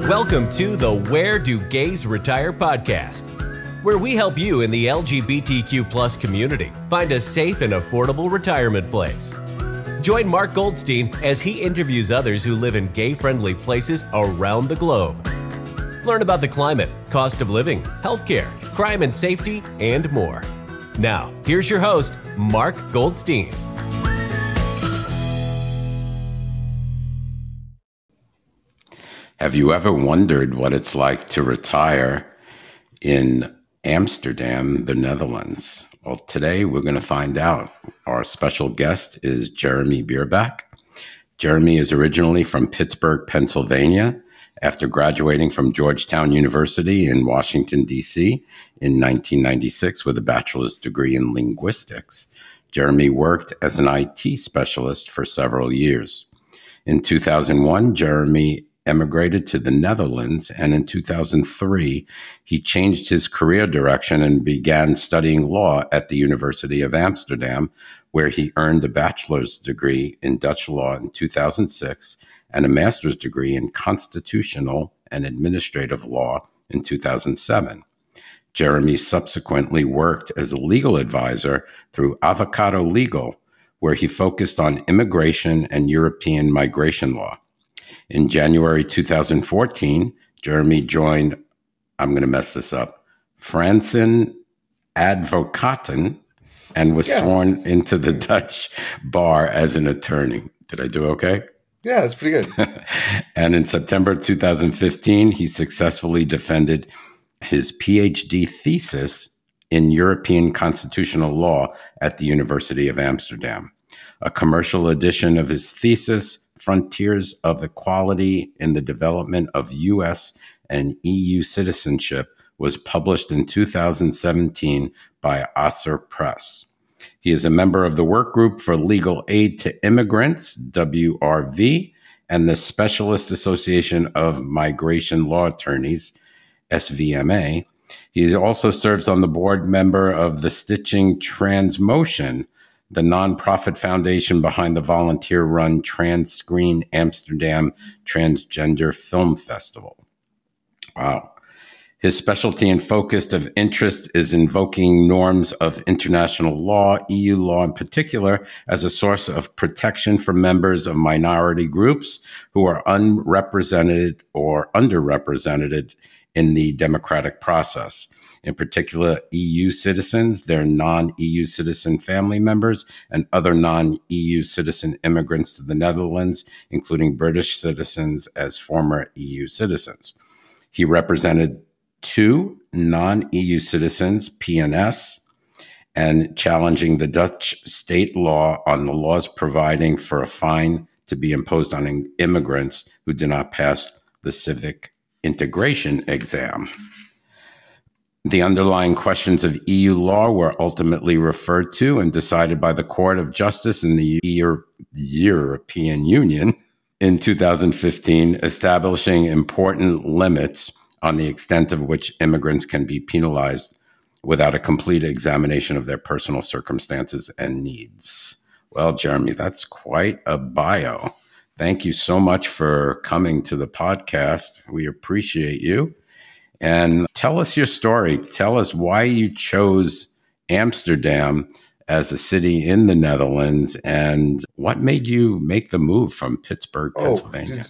Welcome to the Where Do Gays Retire podcast, where we help you in the LGBTQ plus community find a safe and affordable retirement place. Join Mark Goldstein as he interviews others who live in gay-friendly places around the globe. Learn about the climate, cost of living, healthcare, crime and safety, and more. Now, here's your host, Mark Goldstein. Have you ever wondered what it's like to retire in Amsterdam, the Netherlands? Well, today we're going to find out. Our special guest is Jeremy Bierbach. Jeremy is originally from Pittsburgh, Pennsylvania. After graduating from Georgetown University in Washington, D.C. in 1996 with a bachelor's degree in linguistics, Jeremy worked as an IT specialist for several years. In 2001, Jeremy emigrated to the Netherlands, and in 2003, he changed his career direction and began studying law at the University of Amsterdam, where he earned a bachelor's degree in Dutch law in 2006 and a master's degree in constitutional and administrative law in 2007. Jeremy subsequently worked as a legal advisor through Avocado Legal, where he focused on immigration and European migration law. In January 2014, Jeremy joined, I'm going to mess this up, Fransen Advocaten, and was sworn into the Dutch bar as an attorney. Did I do okay? Yeah, that's pretty good. And in September 2015, he successfully defended his PhD thesis in European constitutional law at the University of Amsterdam. A commercial edition of his thesis, Frontiers of Equality in the Development of U.S. and EU Citizenship, was published in 2017 by Osser Press. He is a member of the Work Group for Legal Aid to Immigrants, WRV, and the Specialist Association of Migration Law Attorneys, SVMA. He also serves on the board member of the Stitching Transmotion, the nonprofit foundation behind the volunteer-run Trans-Screen Amsterdam Transgender Film Festival. Wow. His specialty and focus of interest is invoking norms of international law, EU law in particular, as a source of protection for members of minority groups who are unrepresented or underrepresented in the democratic process. In particular, EU citizens, their non-EU citizen family members, and other non-EU citizen immigrants to the Netherlands, including British citizens as former EU citizens. He represented 2 non-EU citizens, PNS, and challenging the Dutch state law on the laws providing for a fine to be imposed on immigrants who do not pass the civic integration exam. The underlying questions of EU law were ultimately referred to and decided by the Court of Justice in the European Union in 2015, establishing important limits on the extent of which immigrants can be penalized without a complete examination of their personal circumstances and needs. Well, Jeremy, that's quite a bio. Thank you so much for coming to the podcast. We appreciate you. And tell us your story. Tell us why you chose Amsterdam as a city in the Netherlands and what made you make the move from Pittsburgh, Pennsylvania.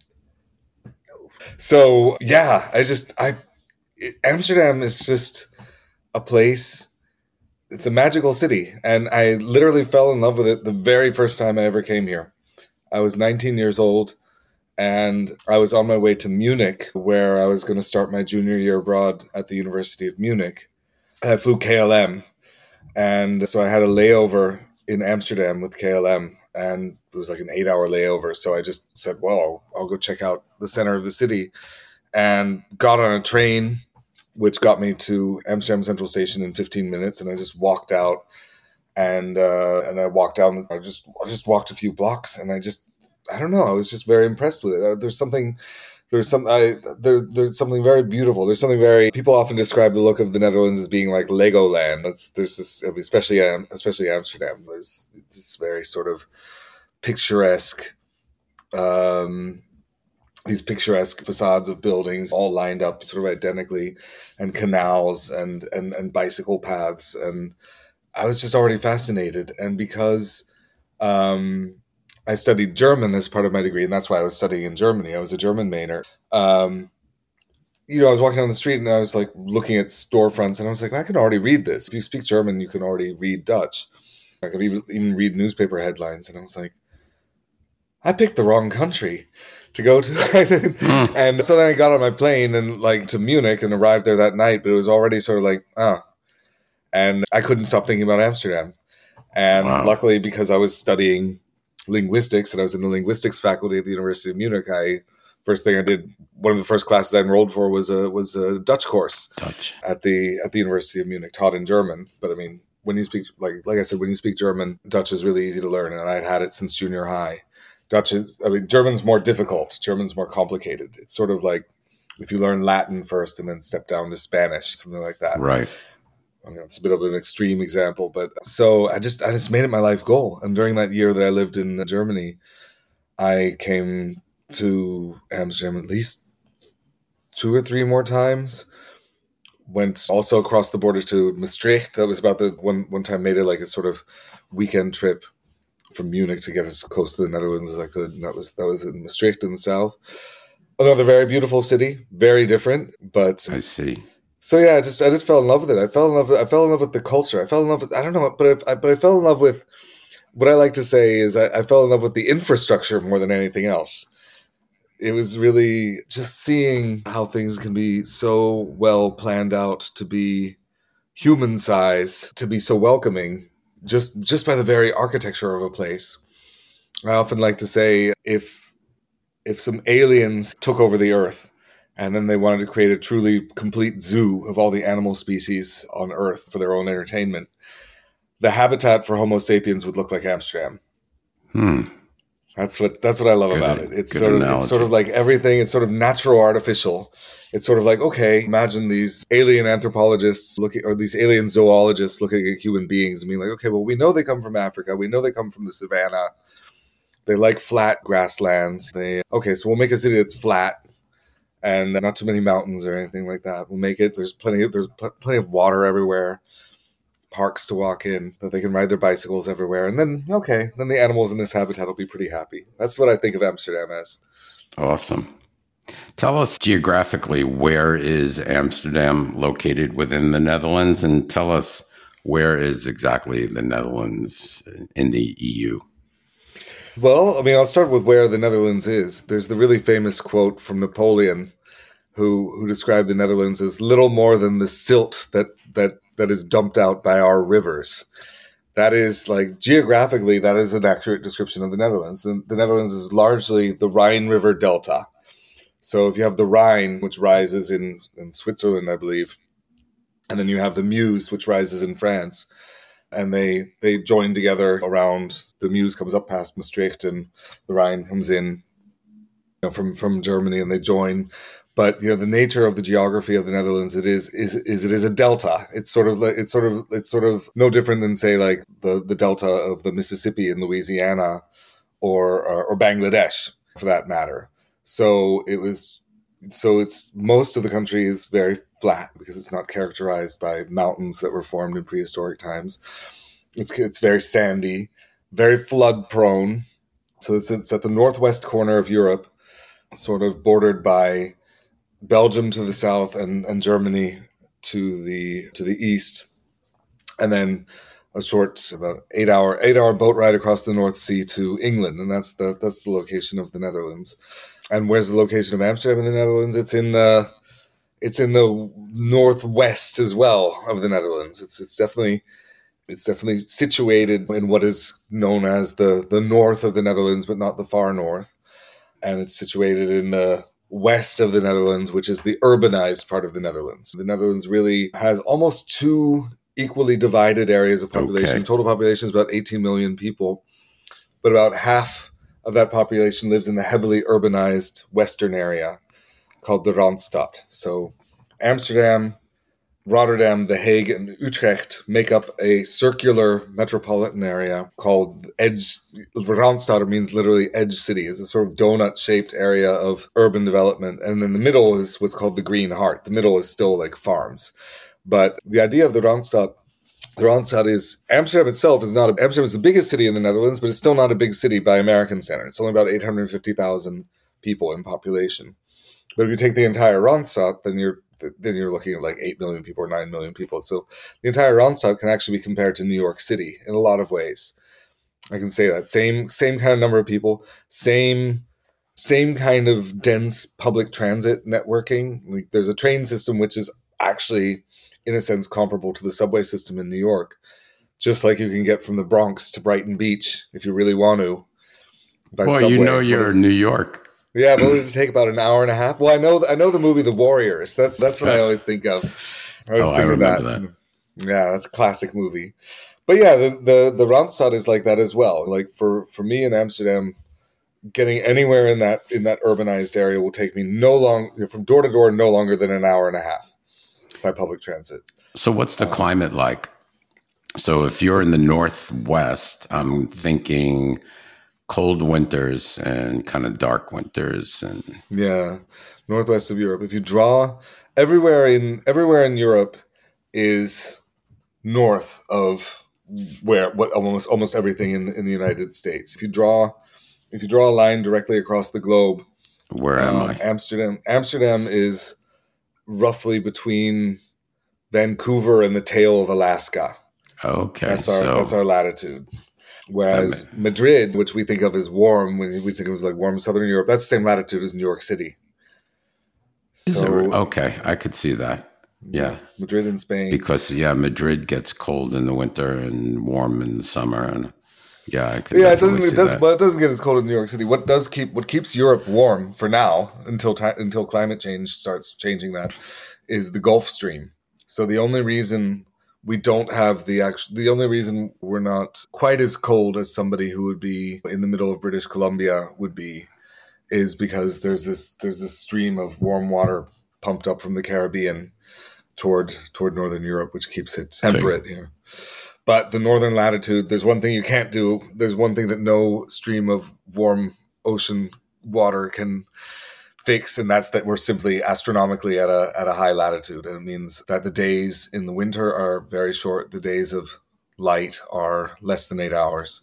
So, yeah, Amsterdam is just a place. It's a magical city. And I literally fell in love with it the very first time I ever came here. I was 19 years old. And I was on my way to Munich, where I was going to start my junior year abroad at the University of Munich. I flew KLM. And so I had a layover in Amsterdam with KLM. And it was like an 8-hour layover. So I just said, well, I'll go check out the center of the city. And got on a train, which got me to Amsterdam Central Station in 15 minutes. And I just walked out. And I walked down. I just walked a few blocks. And I don't know. I was just very impressed with it. There's something very beautiful. There's something very. People often describe the look of the Netherlands as being like Legoland. There's this, especially Amsterdam. There's this very sort of picturesque these picturesque facades of buildings all lined up sort of identically, and canals and bicycle paths. And I was just already fascinated. And because I studied German as part of my degree, and that's why I was studying in Germany. I was a German major. I was walking down the street and I was like looking at storefronts, and I was like, I can already read this. If you speak German, you can already read Dutch. I could even read newspaper headlines. And I was like, I picked the wrong country to go to. And so then I got on my plane and like to Munich and arrived there that night, but it was already sort of like, and I couldn't stop thinking about Amsterdam. And luckily, because I was studying linguistics and I was in the linguistics faculty at the University of Munich, first thing I did, one of the first classes I enrolled for was a Dutch course at the University of Munich, taught in German. But I mean, when you speak, like I said, when you speak German, Dutch is really easy to learn, and I'd had it since junior high. German's more difficult. German's more complicated. It's sort of like if you learn Latin first and then step down to Spanish, something like that. Right. I mean, it's a bit of an extreme example, but so I just made it my life goal. And during that year that I lived in Germany, I came to Amsterdam at least 2 or 3 more times. Went also across the border to Maastricht. That was about the one time made it like a sort of weekend trip from Munich to get as close to the Netherlands as I could. And that was in Maastricht in the south. Another very beautiful city, very different, but I see. So yeah, I just fell in love with it. I fell in love with the culture. I fell in love with, I don't know, but I fell in love with, what I like to say is I fell in love with the infrastructure more than anything else. It was really just seeing how things can be so well planned out to be human size, to be so welcoming, just by the very architecture of a place. I often like to say if some aliens took over the earth and then they wanted to create a truly complete zoo of all the animal species on Earth for their own entertainment, the habitat for Homo sapiens would look like Amsterdam. That's what I love about it. It's sort of like everything. It's sort of natural artificial. It's sort of like, okay, imagine these alien anthropologists these alien zoologists looking at human beings and being like, okay, well, we know they come from Africa. We know they come from the savannah. They like flat grasslands. So we'll make a city that's flat and not too many mountains or anything like that. We'll make it. There's plenty of water everywhere. Parks to walk in, that they can ride their bicycles everywhere. And then the animals in this habitat will be pretty happy. That's what I think of Amsterdam as. Awesome. Tell us geographically, where is Amsterdam located within the Netherlands? And tell us, where is exactly the Netherlands in the EU? Well, I mean, I'll start with where the Netherlands is. There's the really famous quote from Napoleon, who described the Netherlands as little more than the silt that is dumped out by our rivers. That is, like, geographically, that is an accurate description of the Netherlands. The Netherlands is largely the Rhine River Delta. So if you have the Rhine, which rises in Switzerland, I believe, and then you have the Meuse, which rises in France, and they join together around, the Meuse comes up past Maastricht, and the Rhine comes in from Germany, and they join. But the nature of the geography of the Netherlands, it is a delta. It's sort of no different than, say, like the delta of the Mississippi in Louisiana, or Bangladesh for that matter. So it's most of the country is very flat because it's not characterized by mountains that were formed in prehistoric times. It's very sandy, very flood prone. So it's at the northwest corner of Europe, sort of bordered by Belgium to the south and Germany to the east, and then a short about 8-hour boat ride across the North Sea to England, and that's the location of the Netherlands. And where's the location of Amsterdam in the Netherlands? It's in the northwest as well of the Netherlands. It's definitely situated in what is known as the north of the Netherlands, but not the far north. And it's situated in the west of the Netherlands, which is the urbanized part of the Netherlands. The Netherlands really has almost 2 equally divided areas of population. Okay. Total population is about 18 million people, but about half of that population lives in the heavily urbanized western area called the Randstad. So Amsterdam, Rotterdam, The Hague, and Utrecht make up a circular metropolitan area called Edge. Randstad means literally edge city. It's a sort of donut-shaped area of urban development. And then the middle is what's called the Green Heart. The middle is still like farms. But the idea of the Randstad is Amsterdam itself is not Amsterdam is the biggest city in the Netherlands, but it's still not a big city by American standards. It's only about 850,000 people in population. But if you take the entire Randstad, then you're looking at like 8 million people or 9 million people. So the entire Randstad can actually be compared to New York City in a lot of ways. I can say that. Same kind of number of people, same kind of dense public transit networking. Like there's a train system which is actually, in a sense, comparable to the subway system in New York. Just like you can get from the Bronx to Brighton Beach if you really want to. Well, subway. You're in New York. Yeah, but it would take about an hour and a half. Well, I know the movie The Warriors. That's what I always think of. I remember that. Yeah, that's a classic movie. But yeah, the Randstad is like that as well. Like for me in Amsterdam, getting anywhere in that urbanized area will take me from door to door no longer than an hour and a half by public transit. So what's the climate like? So if you're in the Northwest, I'm thinking cold winters and kind of dark winters, and northwest of Europe. If you draw everywhere in Europe is north of almost everything in the United States. If you draw a line directly across the globe, where am I? Amsterdam is roughly between Vancouver and the tail of Alaska. Okay, that's our latitude. Whereas Madrid, which we think of as warm, when we think of as like warm Southern Europe, that's the same latitude as New York City. Okay, I could see that. Yeah, Madrid in Spain. Because Madrid gets cold in the winter and warm in the summer, and I could. Yeah, it doesn't get as cold as New York City. What keeps Europe warm for now until climate change starts changing that is the Gulf Stream. So the only reason we don't have the only reason we're not quite as cold as somebody who would be in the middle of British Columbia would be is because there's this stream of warm water pumped up from the Caribbean toward Northern Europe, which keeps it temperate here. But the northern latitude, there's one thing you can't do. There's one thing that no stream of warm ocean water can fix, and that's that we're simply astronomically at a high latitude, and it means that the days in the winter are very short. The days of light are less than 8 hours.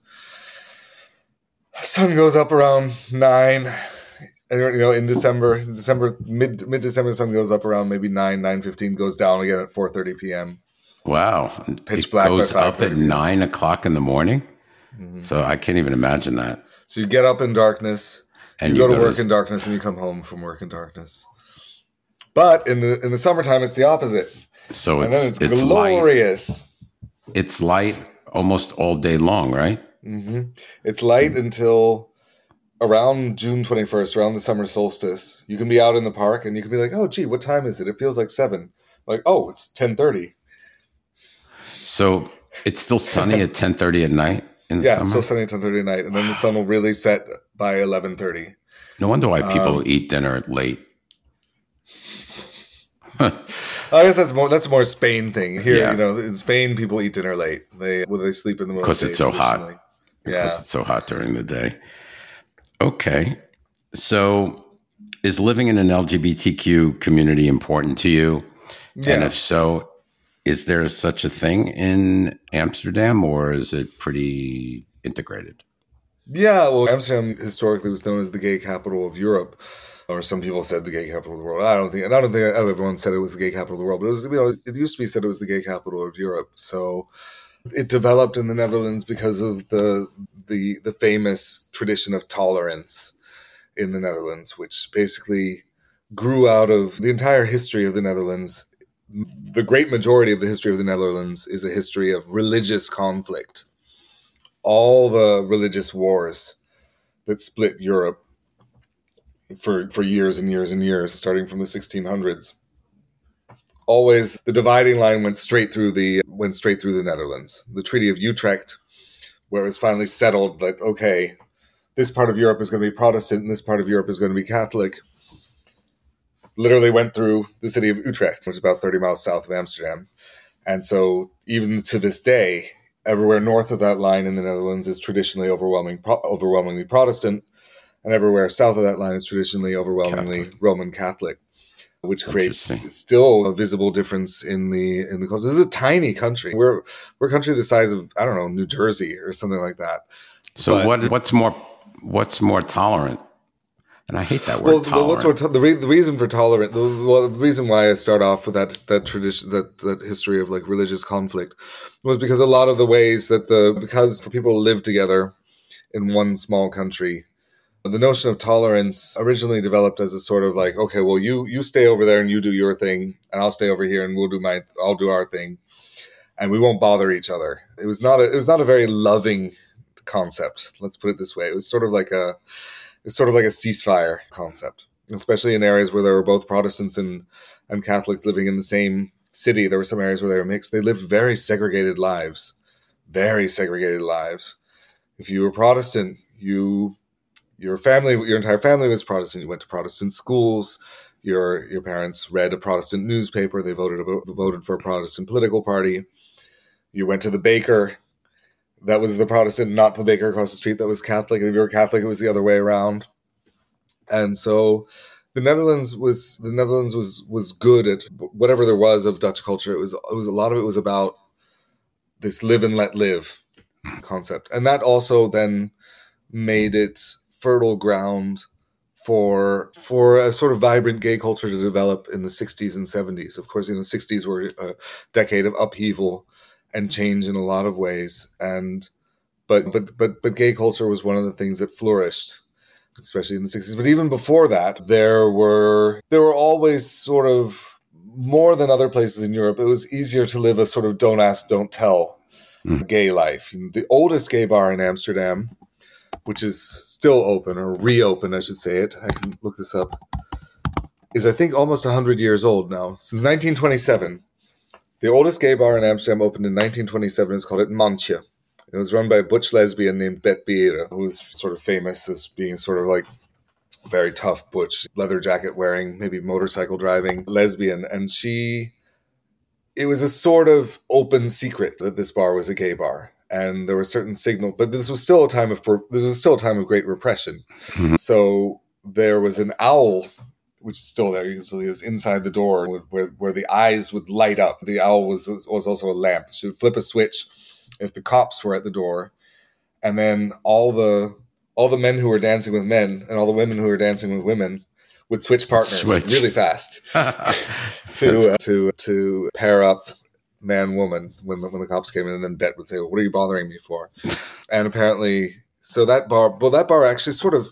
Sun goes up around 9, and in December, mid-December, sun goes up around maybe 9:15, goes down again at 4:30 p.m. Wow, pitch black. Goes up at 9 o'clock in the morning. Mm-hmm. So I can't even imagine that. So you get up in darkness. And you go to work in darkness, and you come home from work in darkness. But in the summertime, it's the opposite. So it's glorious. Light. It's light almost all day long, right? Mm-hmm. It's light until around June 21st, around the summer solstice. You can be out in the park, and you can be like, "Oh, gee, what time is it? It feels like 7." Like, "Oh, it's 10:30." So it's still sunny at 10:30 at night. It's still sunny at 10:30 at night, and then the sun will really set by 11:30. No wonder why people eat dinner late. I guess that's more Spain thing. Here, in Spain, people eat dinner late. They sleep in the middle because it's so hot. Because it's so hot during the day. Okay, so is living in an LGBTQ community important to you? Yeah. And if so, is there such a thing in Amsterdam, or is it pretty integrated? Yeah, well, Amsterdam historically was known as the gay capital of Europe, or some people said the gay capital of the world. I don't think everyone said it was the gay capital of the world, but it used to be said it was the gay capital of Europe. So it developed in the Netherlands because of the famous tradition of tolerance in the Netherlands, which basically grew out of the entire history of the Netherlands. The great majority of the history of the Netherlands is a history of religious conflict. All the religious wars that split Europe for years and years and years, starting from the 1600s, always the dividing line went straight through the Netherlands. The Treaty of Utrecht, where it was finally settled that, okay, this part of Europe is going to be Protestant and this part of Europe is going to be Catholic. literally went through the city of Utrecht, which is about 30 miles south of Amsterdam. And so even to this day, everywhere north of that line in the Netherlands is traditionally overwhelmingly Protestant, and everywhere south of that line is traditionally overwhelmingly Catholic. Roman Catholic, which creates still a visible difference in the culture. This is a tiny country. We're a country the size of, I don't know, New Jersey or something like that. So what's more tolerant? And I hate that word tolerant. The reason for tolerant, the reason why I start off with that tradition, that history of like religious conflict, was because a lot of the ways that because for people to live together in one small country, the notion of tolerance originally developed as a sort of like, okay, well, you stay over there and you do your thing, and I'll stay over here and I'll do our thing, and we won't bother each other. It was not a very loving concept. Let's put it this way. It was sort of like a ceasefire concept, especially in areas where there were both Protestants and Catholics living in the same city. There were some areas where they were mixed. They lived very segregated lives. If you were Protestant, your entire family was Protestant. You went to Protestant schools. Your parents read a Protestant newspaper. They voted for a Protestant political party. You went to the baker. That was the Protestant, not the baker across the street that was Catholic. And if you were Catholic, it was the other way around. And so the Netherlands was good at whatever there was of Dutch culture. It was a lot of it was about this live and let live concept. And that also then made it fertile ground for a sort of vibrant gay culture to develop in the 60s and 70s. Of course, the 60s were a decade of upheaval and change in a lot of ways, but gay culture was one of the things that flourished, especially in the 60s. But even before that, there were always sort of, more than other places in Europe, it was easier to live a sort of don't ask, don't tell gay life. The oldest gay bar in Amsterdam, which is still open, or reopened, I should say it, I can look this up, is I think almost 100 years old now, since 1927. The oldest gay bar in Amsterdam opened in 1927. It's called Het Mandje. It was run by a butch lesbian named Bet Beere, who was sort of famous as being sort of like very tough butch, leather jacket wearing, maybe motorcycle driving lesbian. And it was a sort of open secret that this bar was a gay bar. And there were certain signals, but this was still a time of great repression. Mm-hmm. So there was an owl, which is still there. You can see it inside the door where the eyes would light up. The owl was also a lamp. She would flip a switch if the cops were at the door, and then all the men who were dancing with men and all the women who were dancing with women would switch partners really fast to pair up man-woman when the cops came in, and then Bet would say, well, what are you bothering me for? And apparently, so that bar actually sort of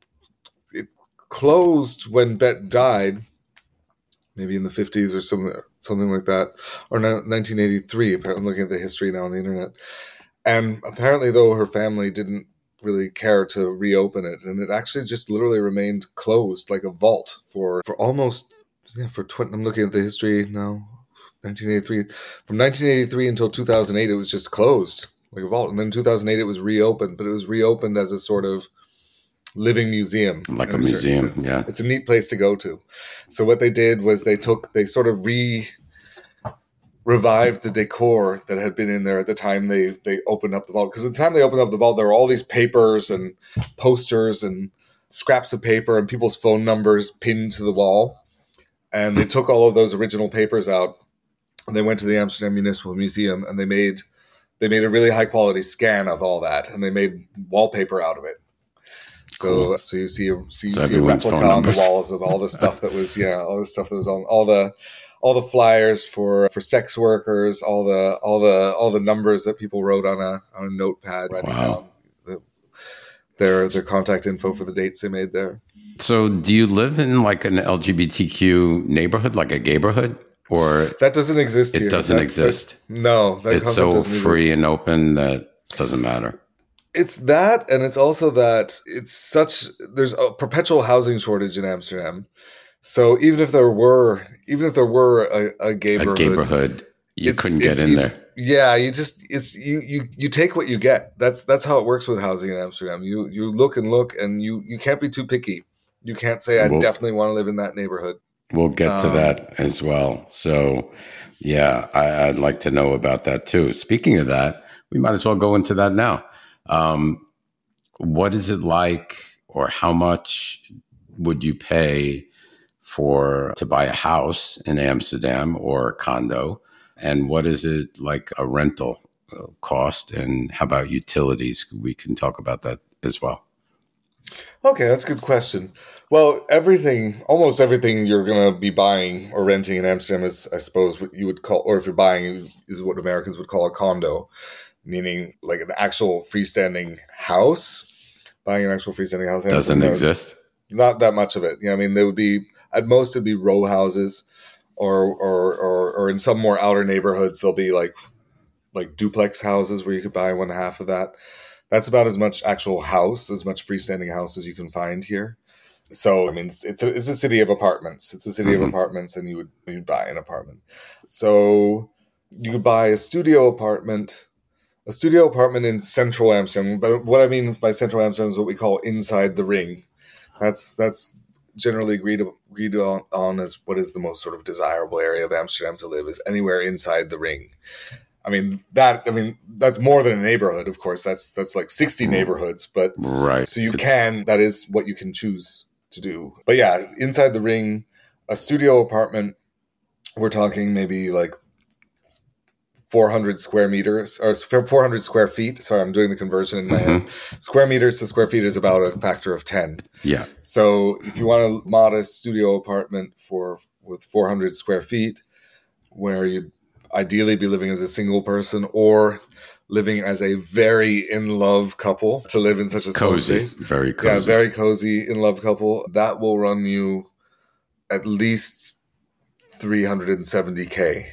closed when Bet died, maybe in the 50s or something like that, or 1983. I'm looking at the history now on the internet. And apparently, though, her family didn't really care to reopen it, and it actually just literally remained closed like a vault for almost, I'm looking at the history now, 1983. From 1983 until 2008, it was just closed like a vault. And then in 2008, it was reopened, but it was reopened as a sort of living museum, like a museum. Yeah, it's a neat place to go to. So what they did was they sort of revived the decor that had been in there at the time they opened up the vault. Because at the time they opened up the vault, there were all these papers and posters and scraps of paper and people's phone numbers pinned to the wall. And they took all of those original papers out, and they went to the Amsterdam Municipal Museum, and they made a really high quality scan of all that, and they made wallpaper out of it. Cool. So you see a replica on the walls of all the stuff that was on all the flyers for sex workers, all the numbers that people wrote on a notepad, writing down their contact info for the dates they made there. So do you live in like an LGBTQ neighborhood, like a gayborhood? Or that doesn't exist here. It doesn't exist. No, it's so free and open that doesn't matter. It's that, and it's also that there's a perpetual housing shortage in Amsterdam. So even if there were a gayborhood, you couldn't get in there. Yeah, you take what you get. That's how it works with housing in Amsterdam. You look, and you can't be too picky. You can't say I definitely want to live in that neighborhood. We'll get to that as well. So, yeah, I'd like to know about that too. Speaking of that, we might as well go into that now. What is it like, or how much would you pay to buy a house in Amsterdam or a condo? And what is it like a rental cost? And how about utilities? We can talk about that as well. Okay, that's a good question. Well, almost everything you're going to be buying or renting in Amsterdam is, I suppose, what you would call, or if you're buying, is what Americans would call a condo, meaning like an actual freestanding house. Buying an actual freestanding house doesn't exist. Not that much of it. I mean, there would be, at most, it'd be row houses, or in some more outer neighborhoods, there'll be like duplex houses where you could buy one half of that. That's about as much actual house, as much freestanding house as you can find here. So, I mean, it's a city of apartments. It's a city of apartments, and you'd buy an apartment. So you could buy a studio apartment in central Amsterdam. But what I mean by central Amsterdam is what we call inside the ring. That's generally agreed on as what is the most sort of desirable area of Amsterdam to live, is anywhere inside the ring. I mean, that's more than a neighborhood, of course. That's like 60 neighborhoods, but right. So that is what you can choose to do. But yeah, inside the ring, a studio apartment, we're talking maybe like 400 square meters or 400 square feet. Sorry, I'm doing the conversion in my head. Square meters to square feet is about a factor of 10. Yeah. So if you want a modest studio apartment with 400 square feet, where you'd ideally be living as a single person or living as a very in-love couple, to live in such a small space. Very cozy. Yeah, very cozy in-love couple. That will run you at least 370,000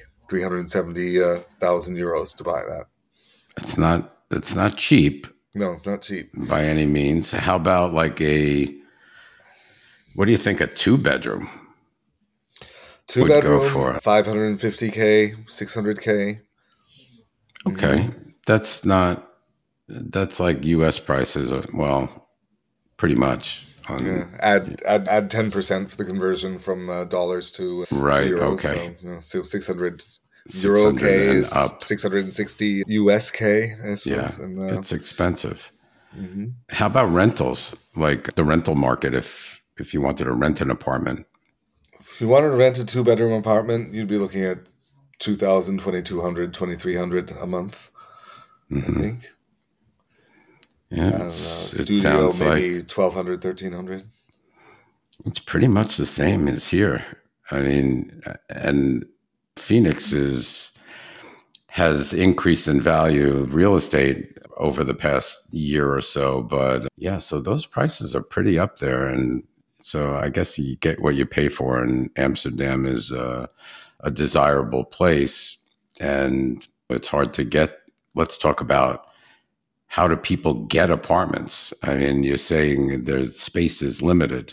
euros to buy that. It's not cheap. No, it's not cheap by any means. How about what do you think a 2-bedroom? Two-bedroom, go for 550K, 600K. Okay. That's like US prices. Well, pretty much. Add 10% for the conversion from dollars to euros. Okay. So 600 Euro K is up. 660 US K, I suppose. Yeah, and, it's expensive. How about rentals? Like the rental market, if you wanted to rent an apartment. If you wanted to rent a 2-bedroom apartment, you'd be looking at 2,000, 2,200, 2,300 a month, I think. Yeah, studio maybe 1,200, 1,300. It's pretty much the same as here. I mean, and Phoenix has increased in value of real estate over the past year or so, but yeah, so those prices are pretty up there, and so I guess you get what you pay for. And Amsterdam is a desirable place, and it's hard to get. Let's talk about, how do people get apartments? I mean, you're saying their space is limited.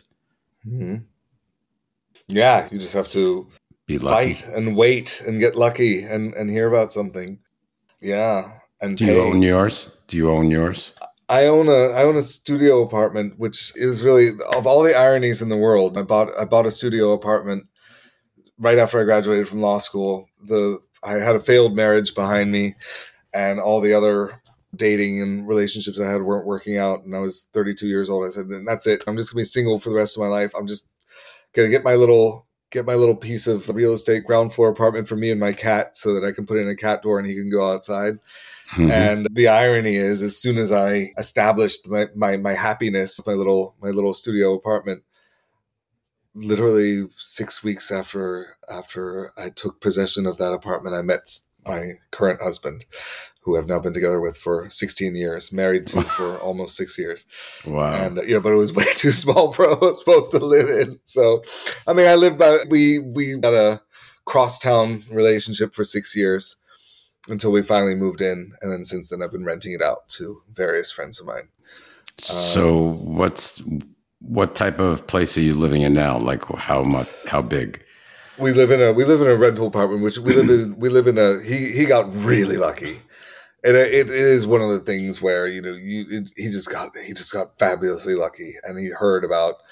Yeah, you just have to be lucky. Fight and wait and get lucky and hear about something. Yeah, and do you own yours? I own a studio apartment, which is really, of all the ironies in the world. I bought a studio apartment right after I graduated from law school. I had a failed marriage behind me, and all the other dating and relationships I had weren't working out. And I was 32 years old. I said, that's it. I'm just gonna be single for the rest of my life. I'm just gonna get my little piece of real estate ground floor apartment for me and my cat, so that I can put in a cat door and he can go outside. And the irony is, as soon as I established my happiness, my little studio apartment, literally 6 weeks after I took possession of that apartment, I met my current husband, who I've now been together with for 16 years, married to for almost 6 years. Wow. And, but it was way too small for us both to live in. So, I mean, we had a crosstown relationship for 6 years until we finally moved in. And then since then, I've been renting it out to various friends of mine. So what type of place are you living in now? Like how big? We live in a rental apartment, which we live in he got really lucky. And it is one of the things where, he just got fabulously lucky, and he heard about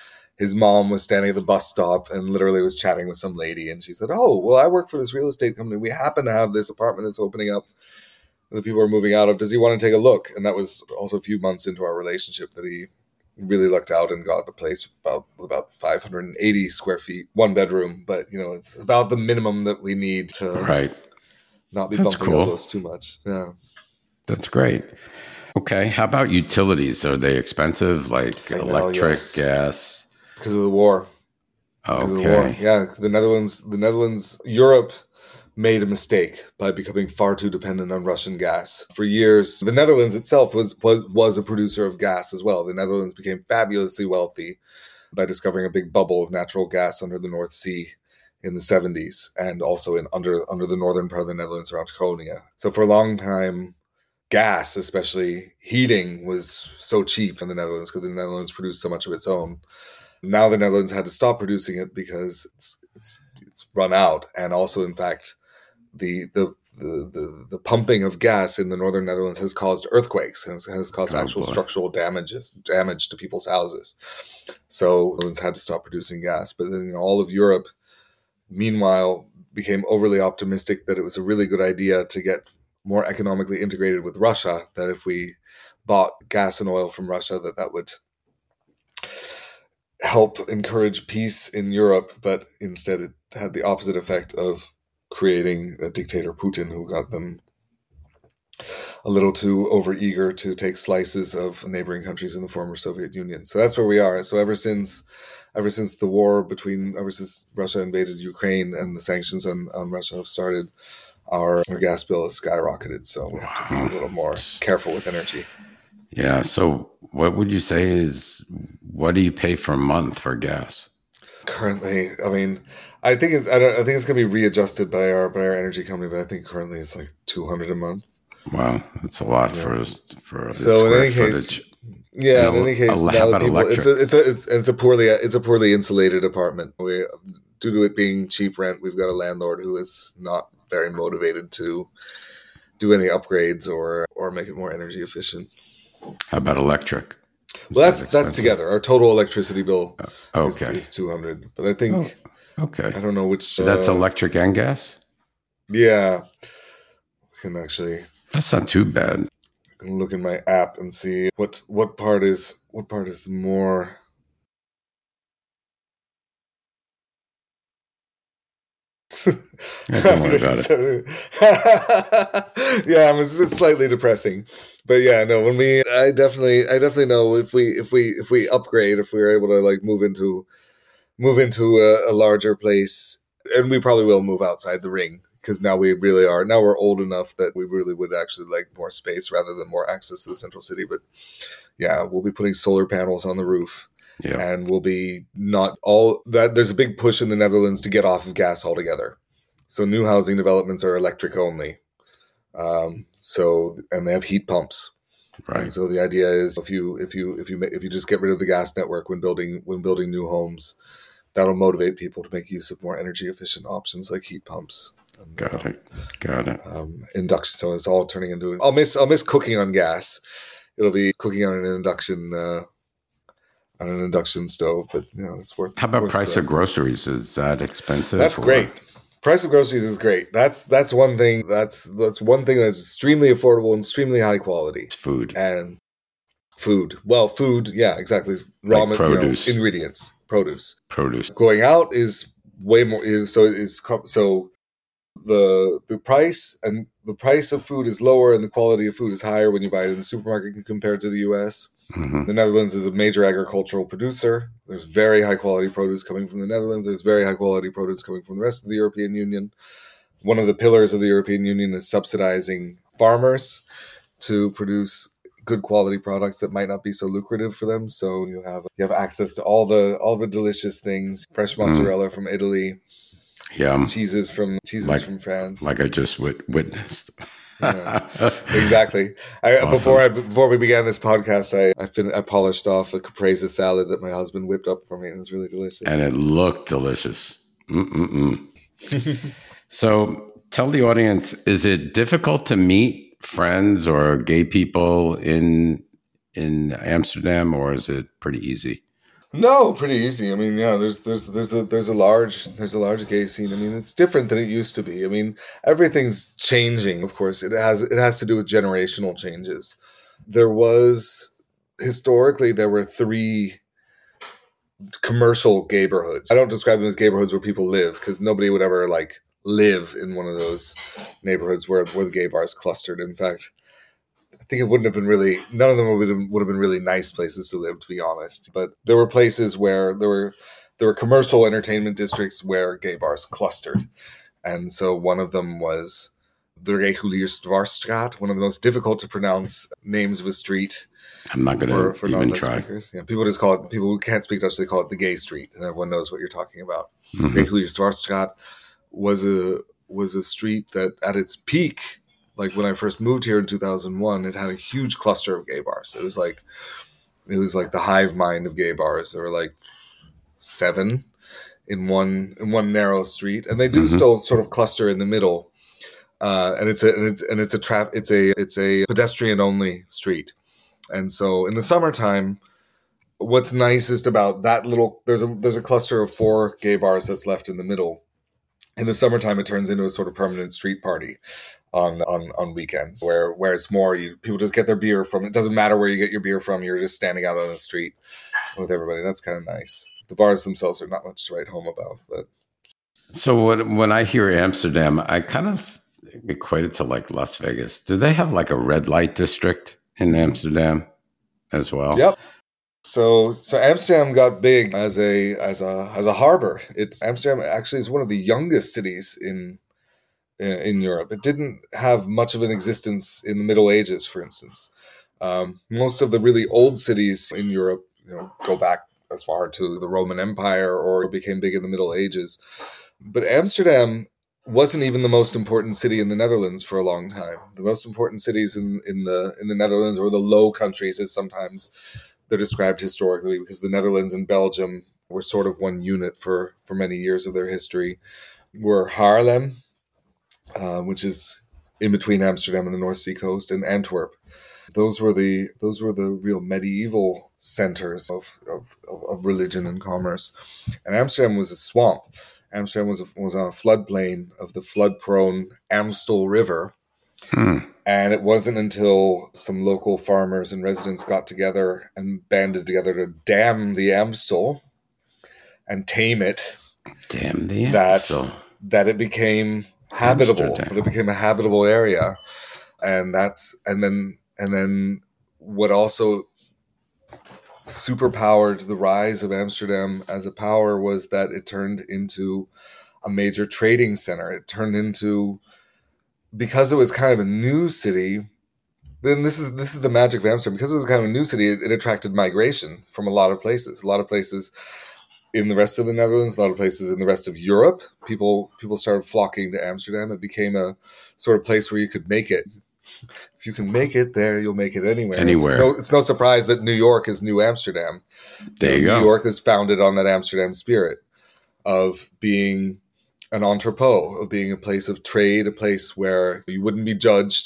his mom was standing at the bus stop and literally was chatting with some lady. And she said, "Oh, well, I work for this real estate company. We happen to have this apartment that's opening up that people are moving out of. Does he want to take a look?" And that was also a few months into our relationship that he really lucked out and got a place about 580 square feet, one bedroom. But, it's about the minimum that we need to not be bumping elbows too much. Yeah. That's great. Okay. How about utilities? Are they expensive, like electric, gas? Because of the war. Okay. Yeah. The Netherlands, Europe made a mistake by becoming far too dependent on Russian gas. For years, the Netherlands itself was a producer of gas as well. The Netherlands became fabulously wealthy by discovering a big bubble of natural gas under the North Sea in the 70s, and also under the northern part of the Netherlands around Groningen. So for a long time, gas, especially heating, was so cheap in the Netherlands because the Netherlands produced so much of its own. Now the Netherlands had to stop producing it because it's run out, and also, in fact, the pumping of gas in the northern Netherlands has caused earthquakes and has caused actual structural damage to people's houses. So the Netherlands had to stop producing gas. But then all of Europe, meanwhile, became overly optimistic that it was a really good idea to get more economically integrated with Russia, that if we bought gas and oil from Russia, that would help encourage peace in Europe. But instead it had the opposite effect of creating a dictator, Putin, who got them a little too overeager to take slices of neighboring countries in the former Soviet Union. So that's where we are. So ever since the war ever since Russia invaded Ukraine and the sanctions on Russia have started, our gas bill has skyrocketed. So we have to be a little more careful with energy. Yeah. So what would you say what do you pay per month for gas? Currently, I think it's going to be readjusted by our energy company, but I think currently it's like $200 a month. Wow, that's a lot for a so square in any footage. Case, yeah. In any case, how about electric? It's a poorly insulated apartment. Due to it being cheap rent, we've got a landlord who is not very motivated to do any upgrades or make it more energy efficient. How about electric? Well, that's together. Our total electricity bill is $200. But I think I don't know which. So that's electric and gas? Yeah. We can actually. That's not too bad. I can look in my app and see what part is more. Don't worry about it. Yeah, it's slightly depressing, but yeah, no. I definitely know if we upgrade, if we're able to like move into a larger place, and we probably will move outside the ring because now we really are. Now we're old enough that we really would actually like more space rather than more access to the central city. But yeah, we'll be putting solar panels on the roof. Yeah. And we'll be not all that. There's a big push in the Netherlands to get off of gas altogether. So new housing developments are electric only. And they have heat pumps. Right. And so the idea is if you just get rid of the gas network when building new homes, that'll motivate people to make use of more energy efficient options like heat pumps. And, Got it. Induction. So it's all turning into. I'll miss cooking on gas. It'll be cooking on an induction. On an induction stove, but it's worth. How about price of groceries? Is that expensive? That's great. Price of groceries is great. That's one thing. That's one thing that's extremely affordable and extremely high quality. It's food. Well, food. Yeah, exactly. Raw like produce, ingredients, produce. Going out is way more. So the price of food is lower and the quality of food is higher when you buy it in the supermarket compared to the U.S. Mm-hmm. The Netherlands is a major agricultural producer. There's very high quality produce coming from the Netherlands. There's very high quality produce coming from the rest of the European Union. One of the pillars of the European Union is subsidizing farmers to produce good quality products that might not be so lucrative for them. So you have access to all the delicious things, fresh mozzarella from Italy. Yeah, cheeses from France, like I just witnessed. Yeah, exactly. Awesome. Before we began this podcast, I polished off a caprese salad that my husband whipped up for me. It was really delicious, and it looked delicious. So, tell the audience: is it difficult to meet friends or gay people in Amsterdam, or is it pretty easy? No, pretty easy. I mean, yeah, there's a large gay scene. I mean, it's different than it used to be. I mean, everything's changing. Of course, it has to do with generational changes. There was historically there were three commercial neighborhoods. I don't describe them as neighborhoods where people live because nobody would ever like live in one of those neighborhoods where the gay bars clustered. In fact, I think it wouldn't have been really, none of them would have been really nice places to live, to be honest. But there were places where there were commercial entertainment districts where gay bars clustered. And so one of them was the Reguliersdwarsstraat, one of the most difficult to pronounce names of a street I'm not going for to even non-Dutch try. speakers. Yeah, people just call it, people who can't speak Dutch, they call it the gay street, and everyone knows what you're talking about. Mhm. Reguliersdwarsstraat was a street that at its peak, like when I first moved here in 2001, it had a huge cluster of gay bars. It was like the hive mind of gay bars. There were like 7 in one narrow street, and they do Mhm. still sort of cluster in the middle. And it's a pedestrian only street. And so in the summertime, what's nicest about that little there's a cluster of 4 gay bars that's left in the middle. In the summertime, it turns into a sort of permanent street party on weekends, where it's more people just get their beer from. It doesn't matter where you get your beer from. You're just standing out on the street with everybody. That's kind of nice. The bars themselves are not much to write home about, but So when I hear Amsterdam, I kind of equate it to like Las Vegas. Do they have like a red light district in Amsterdam as well? yep. So Amsterdam got big as a harbor. Amsterdam actually is one of the youngest cities in Europe. It didn't have much of an existence in the Middle Ages, for instance. Most of the really old cities in Europe, go back as far to the Roman Empire or became big in the Middle Ages. But Amsterdam wasn't even the most important city in the Netherlands for a long time. The most important cities in the Netherlands, or the Low Countries, as sometimes they're described historically, because the Netherlands and Belgium were sort of one unit for many years of their history, were Haarlem, which is in between Amsterdam and the North Sea coast, and Antwerp. Those were the real medieval centers of religion and commerce. And Amsterdam was a swamp. Amsterdam was on a floodplain of the flood-prone Amstel River. Hmm. And it wasn't until some local farmers and residents got together and banded together to dam the Amstel and tame it Damn the that Amstel. that it became habitable. Amsterdam. That it became a habitable area, and then what also superpowered the rise of Amsterdam as a power was that it turned into a major trading center. It turned into, because it was kind of a new city. Then this is the magic of Amsterdam. Because it was kind of a new city, it attracted migration from a lot of places. A lot of places in the rest of the Netherlands, a lot of places in the rest of Europe. People started flocking to Amsterdam. It became a sort of place where you could make it. If you can make it there, you'll make it anywhere. Anywhere. It's no surprise that New York is New Amsterdam. There you go. New York is founded on that Amsterdam spirit of being an entrepot, of being a place of trade, a place where you wouldn't be judged.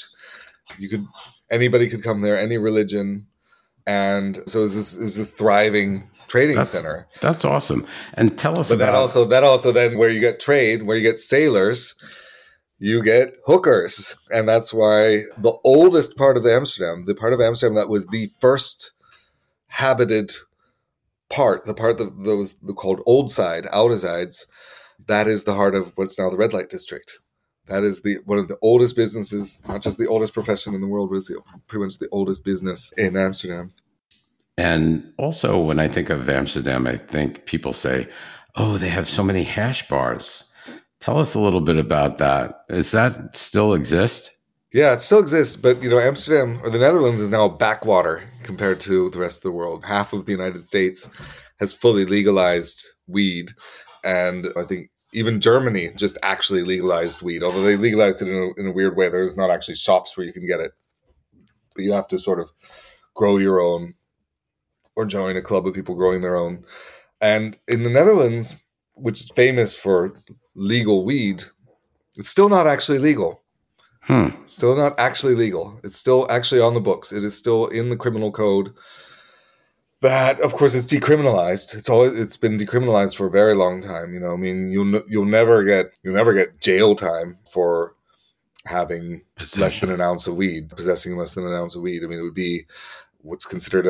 Anybody could come there, any religion, and so it was this thriving trading center. That's awesome. And tell us But about that also then, where you get trade, where you get sailors, you get hookers. And that's why the oldest part of Amsterdam, the part of Amsterdam that was the first habited part, the part that was called Old Side, Ouderzijds, that is the heart of what's now the red light district. That is one of the oldest businesses, not just the oldest profession in the world, but it's pretty much the oldest business in Amsterdam. And also, when I think of Amsterdam, I think people say, oh, they have so many hash bars. Tell us a little bit about that. Does that still exist? Yeah, it still exists, but Amsterdam, or the Netherlands, is now a backwater compared to the rest of the world. Half of the United States has fully legalized weed, and I think even Germany just actually legalized weed, although they legalized it in a weird way. There's not actually shops where you can get it, but you have to sort of grow your own or join a club of people growing their own. And in the Netherlands, which is famous for legal weed, it's still not actually legal. Still not actually legal. It's still actually on the books. It is still in the criminal code. That, of course, it's decriminalized. It's been decriminalized for a very long time. I mean, you'll never get jail time for having less than an ounce of weed, possessing less than an ounce of weed. I mean, it would be considered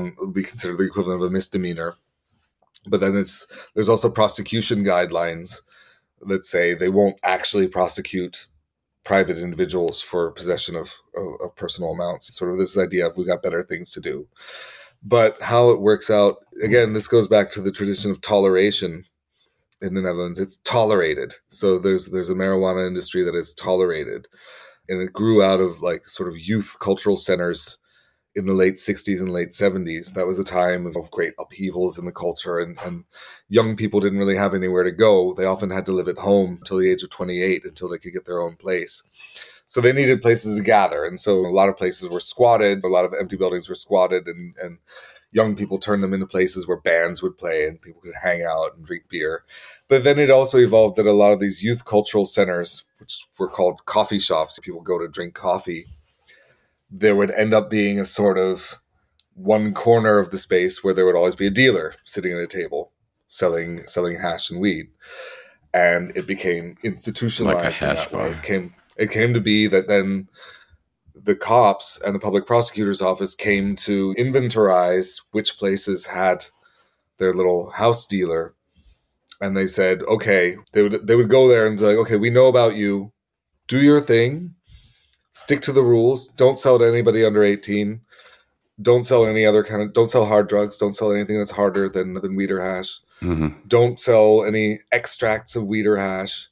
the equivalent of a misdemeanor. But then there's also prosecution guidelines that say they won't actually prosecute private individuals for possession of personal amounts. Sort of this idea of we got better things to do. But how it works out, again, this goes back to the tradition of toleration in the Netherlands. It's tolerated. So there's a marijuana industry that is tolerated. And it grew out of like sort of youth cultural centers in the late 60s and late 70s. That was a time of great upheavals in the culture, and young people didn't really have anywhere to go. They often had to live at home until the age of 28 until they could get their own place. So they needed places to gather. And so a lot of places were squatted. A lot of empty buildings were squatted, and young people turned them into places where bands would play and people could hang out and drink beer. But then it also evolved that a lot of these youth cultural centers, which were called coffee shops, people go to drink coffee, there would end up being a sort of one corner of the space where there would always be a dealer sitting at a table selling hash and weed. And it became institutionalized in that way. It came to be that then the cops and the public prosecutor's office came to inventorize which places had their little house dealer. And they said, okay, they would go there and be like, okay, we know about you. Do your thing. Stick to the rules. Don't sell to anybody under 18. Don't sell don't sell hard drugs. Don't sell anything that's harder than weed or hash. Mm-hmm. Don't sell any extracts of weed or hash.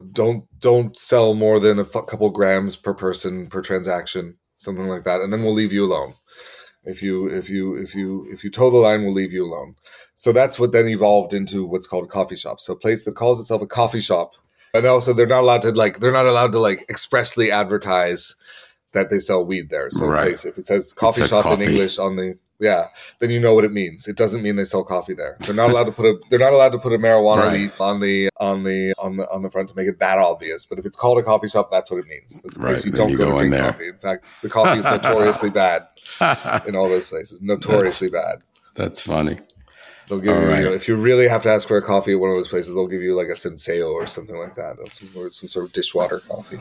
Don't sell more than a couple grams per person per transaction, something like that. And then we'll leave you alone. If you toe the line, we'll leave you alone. So that's what then evolved into what's called a coffee shop. So a place that calls itself a coffee shop. And also they're not allowed to expressly advertise that they sell weed there. So right. If it says coffee shop in English then you know what it means. It doesn't mean they sell coffee there. They're not allowed to put a marijuana leaf on the front to make it that obvious. But if it's called a coffee shop, that's what it means. It's a place you don't go to drink coffee. In fact, the coffee is notoriously bad in all those places. Notoriously bad. That's funny. They'll give you, if you really have to ask for a coffee at one of those places, they'll give you like a Senseo or something like that. Some sort of dishwater coffee.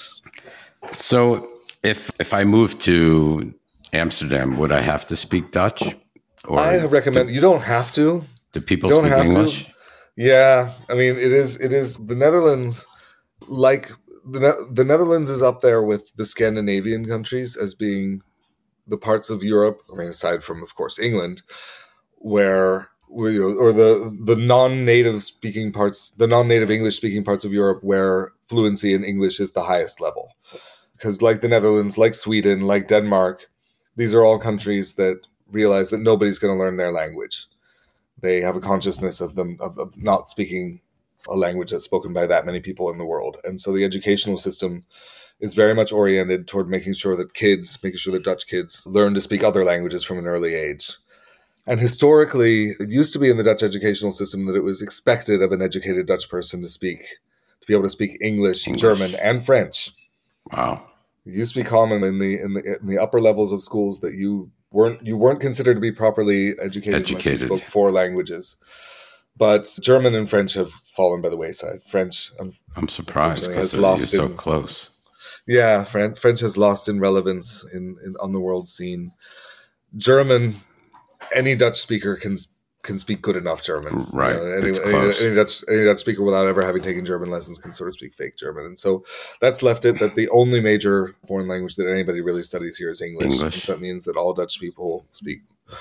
So if I move to Amsterdam, would I have to speak Dutch? Or I recommend you don't have to. Do people speak English? Yeah, I mean it is the Netherlands. Like the Netherlands is up there with the Scandinavian countries as being the parts of Europe. I mean, aside from of course England, where or the non-native speaking parts, the non-native English speaking parts of Europe, where fluency in English is the highest level. Because like the Netherlands, like Sweden, like Denmark, these are all countries that realize that nobody's going to learn their language. They have a consciousness of not speaking a language that's spoken by that many people in the world. And so the educational system is very much oriented toward making sure that Dutch kids learn to speak other languages from an early age. And historically, it used to be in the Dutch educational system that it was expected of an educated Dutch person to be able to speak English, German, and French. Wow. It used to be common in the upper levels of schools that you weren't considered to be properly educated unless you spoke 4 languages. But German and French have fallen by the wayside. French, I'm surprised because you're so close. Yeah, French has lost in relevance on the world scene. German, any Dutch speaker can speak good enough German. Right. Any Dutch speaker without ever having taken German lessons can sort of speak fake German. And so that's left it that the only major foreign language that anybody really studies here is English. And so that means that all Dutch people speak,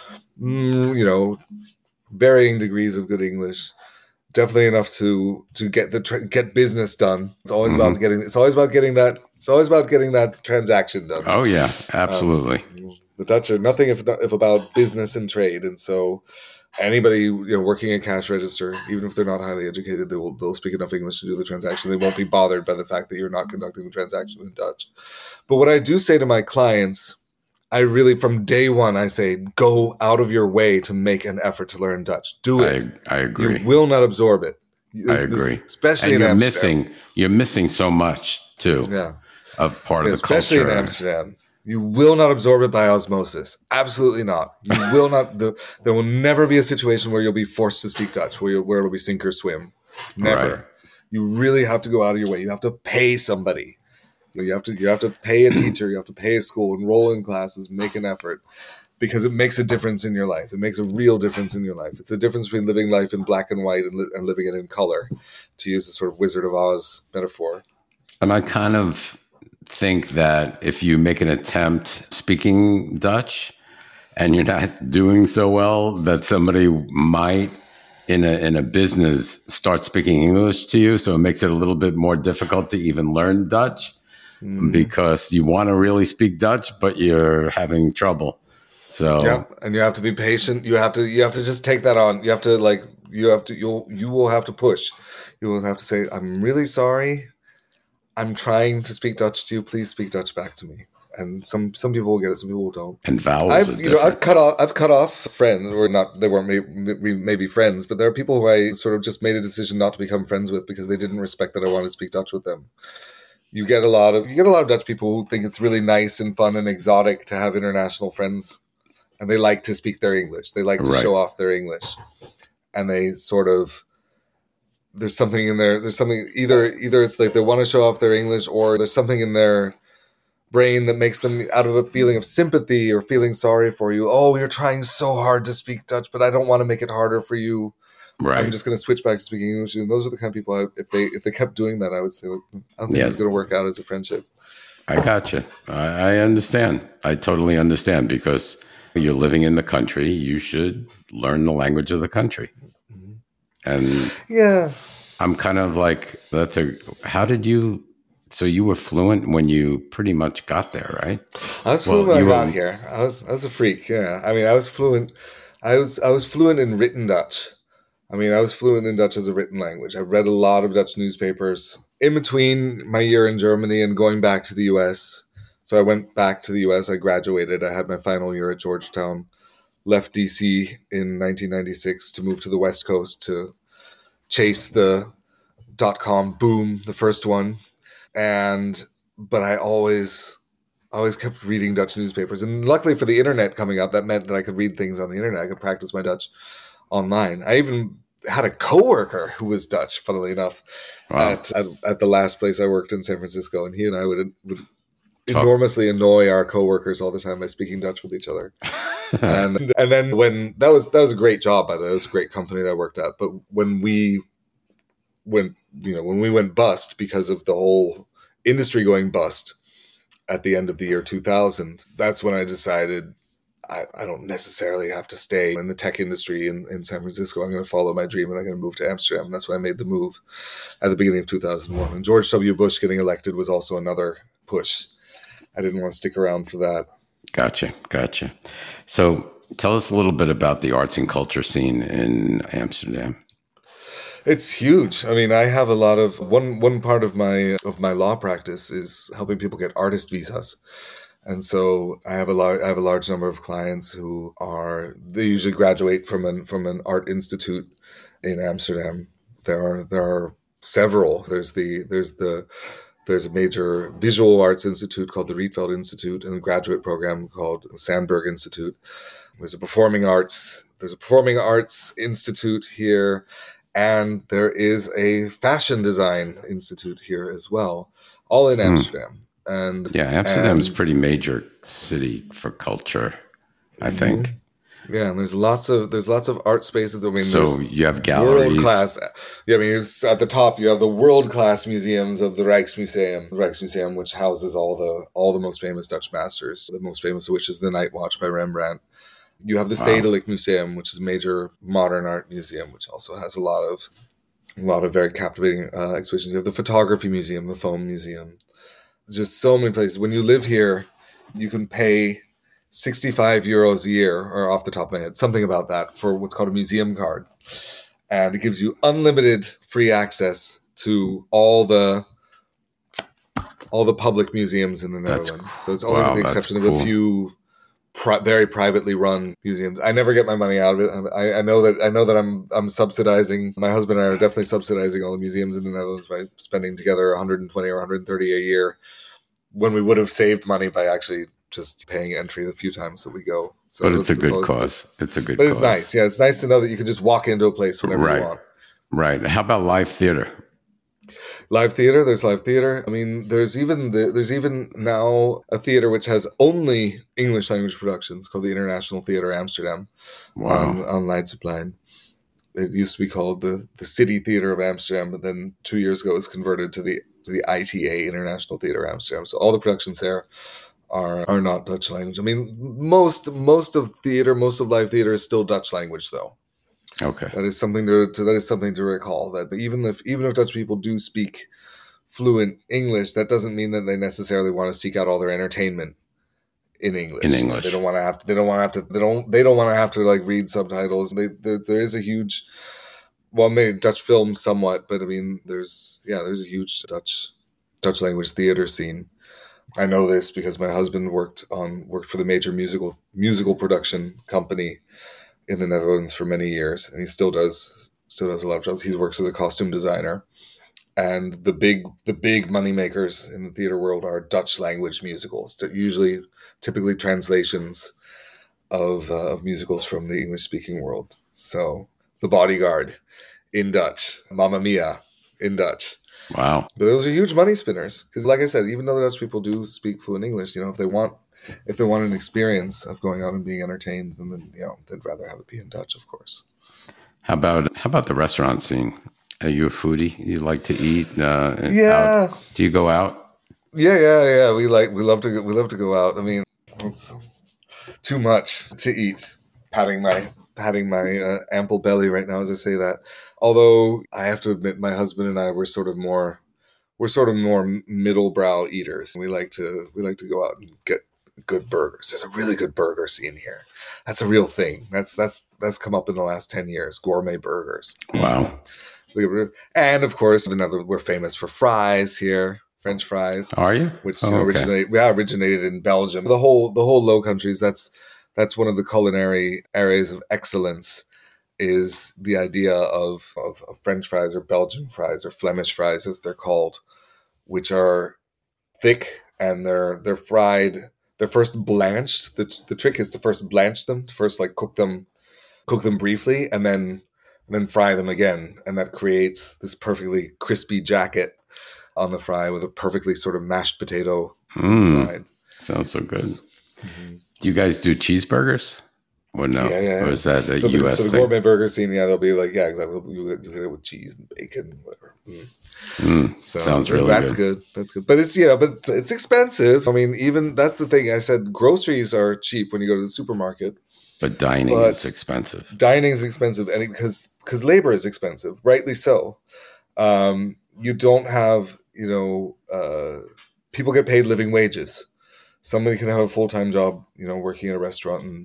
varying degrees of good English. Definitely enough to get business done. It's always about getting that transaction done. Oh yeah, absolutely. The Dutch are nothing if about business and trade, and so anybody working a cash register, even if they're not highly educated, they'll speak enough English to do the transaction. They won't be bothered by the fact that you're not conducting the transaction in Dutch. But what I do say to my clients, from day one, I say, go out of your way to make an effort to learn Dutch. Do it. I agree. You will not absorb it. I agree. Especially in Amsterdam. You're missing so much too. Yeah. Of part of the especially culture. In Amsterdam. You will not absorb it by osmosis. Absolutely not. You will not. There will never be a situation where you'll be forced to speak Dutch, where it'll be sink or swim. Never. Right. You really have to go out of your way. You have to pay somebody. You have to pay a teacher. You have to pay a school, enroll in classes, make an effort, because it makes a difference in your life. It makes a real difference in your life. It's a difference between living life in black and white and living it in color, to use the sort of Wizard of Oz metaphor. And I kind of think that if you make an attempt speaking Dutch and you're not doing so well, that somebody might in a business start speaking English to you. So it makes it a little bit more difficult to even learn Dutch because you want to really speak Dutch, but you're having trouble. So yeah, and you have to be patient. You have to just take that on. You will have to push. You will have to say, I'm really sorry. I'm trying to speak Dutch to you. Please speak Dutch back to me. And some people will get it, some people don't. And vowels. I've cut off friends, or not. They weren't maybe friends, but there are people who I sort of just made a decision not to become friends with because they didn't respect that I wanted to speak Dutch with them. You get a lot of Dutch people who think it's really nice and fun and exotic to have international friends, and they like to speak their English. They like to show off their English, and they sort of. There's something in there. There's something either it's like they want to show off their English, or there's something in their brain that makes them, out of a feeling of sympathy or feeling sorry for you. Oh, you're trying so hard to speak Dutch, but I don't want to make it harder for you. Right. I'm just going to switch back to speaking English. And those are the kind of people. If they kept doing that, I would say, I don't think this is going to work out as a friendship. I got you. I understand. I totally understand, because you're living in the country. You should learn the language of the country. And yeah, I'm kind of like, how did you, so you were fluent when you pretty much got there, right? I was fluent when I got here. I was a freak. Yeah. I mean, I was fluent. I was fluent in written Dutch. I mean, I was fluent in Dutch as a written language. I've read a lot of Dutch newspapers in between my year in Germany and going back to the US. So I went back to the US. I graduated. I had my final year at Georgetown. Left DC in 1996 to move to the West Coast to chase the .com boom, the first one. But I always kept reading Dutch newspapers. And luckily for the internet coming up, that meant that I could read things on the internet. I could practice my Dutch online. I even had a coworker who was Dutch, funnily enough, at the last place I worked in San Francisco. And he and I would enormously annoy our coworkers all the time by speaking Dutch with each other. and then when that was a great job, by the way. It was a great company that I worked at. But when we went bust because of the whole industry going bust at the end of the year 2000, that's when I decided I don't necessarily have to stay in the tech industry in San Francisco. I'm going to follow my dream and I'm going to move to Amsterdam. And that's when I made the move at the beginning of 2001. And George W. Bush getting elected was also another push. I didn't want to stick around for that. Gotcha. So tell us a little bit about the arts and culture scene in Amsterdam. It's huge. I mean, I have a lot of one part of my law practice is helping people get artist visas. And so I have a large number of clients who they usually graduate from an art institute in Amsterdam. There are several. There's a major visual arts institute called the Rietveld Institute and a graduate program called Sandberg Institute. There's a performing arts institute here, and there is a fashion design institute here as well, all in Amsterdam. And Amsterdam is a pretty major city for culture, I think. Yeah, and there's lots of art spaces. I mean, so you have galleries. World class. Yeah, I mean, at the top you have the world class museums of the Rijksmuseum, which houses all the most famous Dutch masters. The most famous of which is the Night Watch by Rembrandt. You have the Stedelijk Museum, which is a major modern art museum, which also has a lot of very captivating exhibitions. You have the Photography Museum, the Foam Museum. There's just so many places. When you live here, you can pay 65 euros a year, or off the top of my head, something about that, for what's called a museum card. And it gives you unlimited free access to all the public museums in the Netherlands. So it's only with the exception of a few very privately run museums. I never get my money out of it. I know that I'm subsidizing. My husband and I are definitely subsidizing all the museums in the Netherlands by spending together 120 or 130 a year, when we would have saved money by actually just paying entry the few times that we go. So But it's a good cause. It's a good but cause. it's nice. Yeah, it's nice to know that you can just walk into a place whenever you want. Right. How about live theater? Live theater. There's live theater. I mean, there's even now a theater which has only English language productions called the International Theater Amsterdam. Wow. On Leidseplein. It used to be called the City Theater of Amsterdam, but then 2 years ago it was converted to the ITA, International Theater Amsterdam. So all the productions there are not Dutch language. I mean, most of theater, most of live theater is still Dutch language, though. Okay. That is something to recall. That even if Dutch people do speak fluent English, that doesn't mean that they necessarily want to seek out all their entertainment in English. They don't want to have to. They don't want to have to like read subtitles. There is a huge, well, maybe Dutch films somewhat, but I mean, there's a huge Dutch language theater scene. I know this because my husband worked for the major musical production company in the Netherlands for many years, and he still does a lot of jobs. He works as a costume designer, and the big money makers in the theater world are Dutch language musicals. Typically translations of musicals from the English speaking world. So, The Bodyguard in Dutch, Mamma Mia in Dutch. Wow. But those are huge money spinners because, like I said, even though the Dutch people do speak fluent English, if they want an experience of going out and being entertained, then they'd rather have it be in Dutch, of course. How about the restaurant scene? Are you a foodie? You like to eat? Yeah. Do you go out? Yeah. We love to go out. I mean, it's too much to eat. Patting my ample belly right now as I say that. Although I have to admit, my husband and I were sort of more middle brow eaters. We like to go out and get good burgers. There's a really good burger scene here. That's a real thing. That's come up in the last 10 years. Gourmet burgers. Wow. And of course, we're famous for fries here. French fries. Are you? Which originated in Belgium. The whole Low Countries. That's one of the culinary areas of excellence. Is the idea of French fries or Belgian fries or Flemish fries, as they're called, which are thick and they're fried. They're first blanched. The trick is to first blanch them, to first cook them briefly, and then fry them again, and that creates this perfectly crispy jacket on the fry with a perfectly sort of mashed potato inside. Sounds so good. Mm-hmm. Do you guys do cheeseburgers? Or no? Yeah. Or is that a U.S. thing? So the gourmet burger scene, they'll be like, yeah, exactly. You hit it with cheese and bacon, whatever. So sounds really that's good. That's good. But it's expensive. I mean, even that's the thing. I said groceries are cheap when you go to the supermarket. But dining is expensive. Dining is expensive, and because labor is expensive, rightly so. You don't have, people get paid living wages. Somebody can have a full-time job, working in a restaurant and.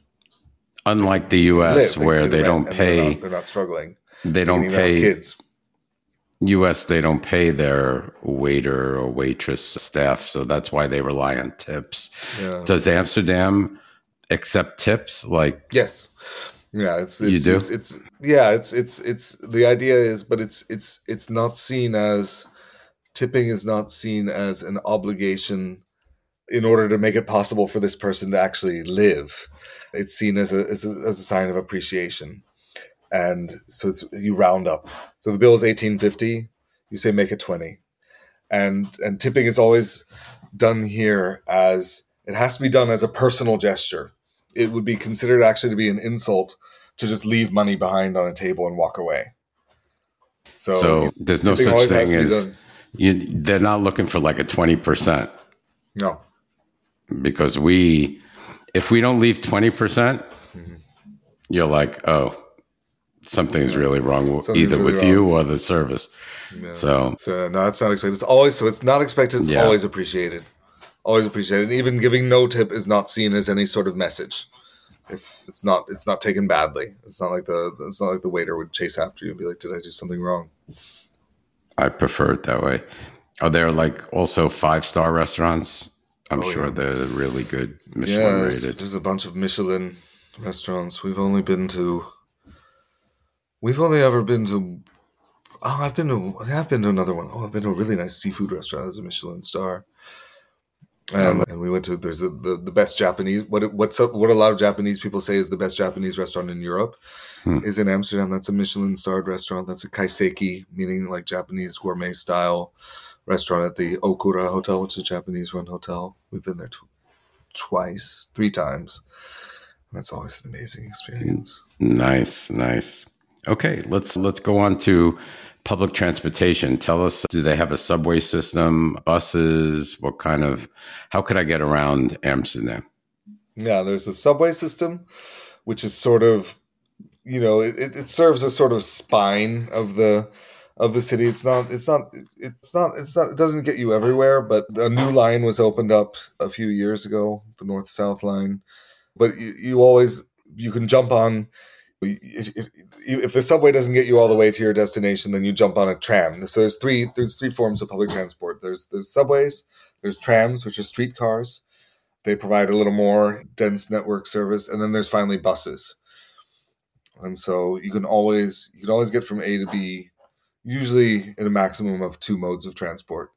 Unlike the U.S., where they don't pay, they're not struggling. They don't pay kids. U.S. They don't pay their waiter or waitress staff, so that's why they rely on tips. Yeah. Does Amsterdam accept tips? Yes, yeah. You do. It's the idea is, but it's not seen as tipping is not seen as an obligation in order to make it possible for this person to actually live. It's seen as a sign of appreciation, and so you round up. So the bill is $18.50. You say make it $20, and tipping is always done here as it has to be done as a personal gesture. It would be considered actually to be an insult to just leave money behind on a table and walk away. So there's no such thing as they're not looking for like a 20%. No, because if we don't leave 20%, you're like, oh, something's really wrong with you or the service. Yeah. So no, it's not expected. It's not expected. It's always appreciated. Always appreciated. And even giving no tip is not seen as any sort of message. If it's not taken badly. It's not like the waiter would chase after you and be like, did I do something wrong? I prefer it that way. Are there also 5-star restaurants? I'm sure they're really good Michelin rated. There's a bunch of Michelin restaurants. I've only ever been to. I've been to another one. I've been to a really nice seafood restaurant that's a Michelin star. And we went to there's the best Japanese what a lot of Japanese people say is the best Japanese restaurant in Europe is in Amsterdam. That's a Michelin starred restaurant. That's a kaiseki, meaning like Japanese gourmet style restaurant at the Okura Hotel, which is a Japanese run hotel. We've been there twice, 3 times. That's always an amazing experience. Nice. Okay, let's go on to public transportation. Tell us, do they have a subway system, buses? How could I get around Amsterdam? Yeah, there's a subway system, which is sort of, it serves as sort of spine of the city. It doesn't get you everywhere, but a new line was opened up a few years ago, the North-South line. But you can jump on, if the subway doesn't get you all the way to your destination, then you jump on a tram. So there's three forms of public transport. There's subways, there's trams, which are streetcars. They provide a little more dense network service, and then there's finally buses. And so you can always get from A to B, usually in a maximum of 2 modes of transport.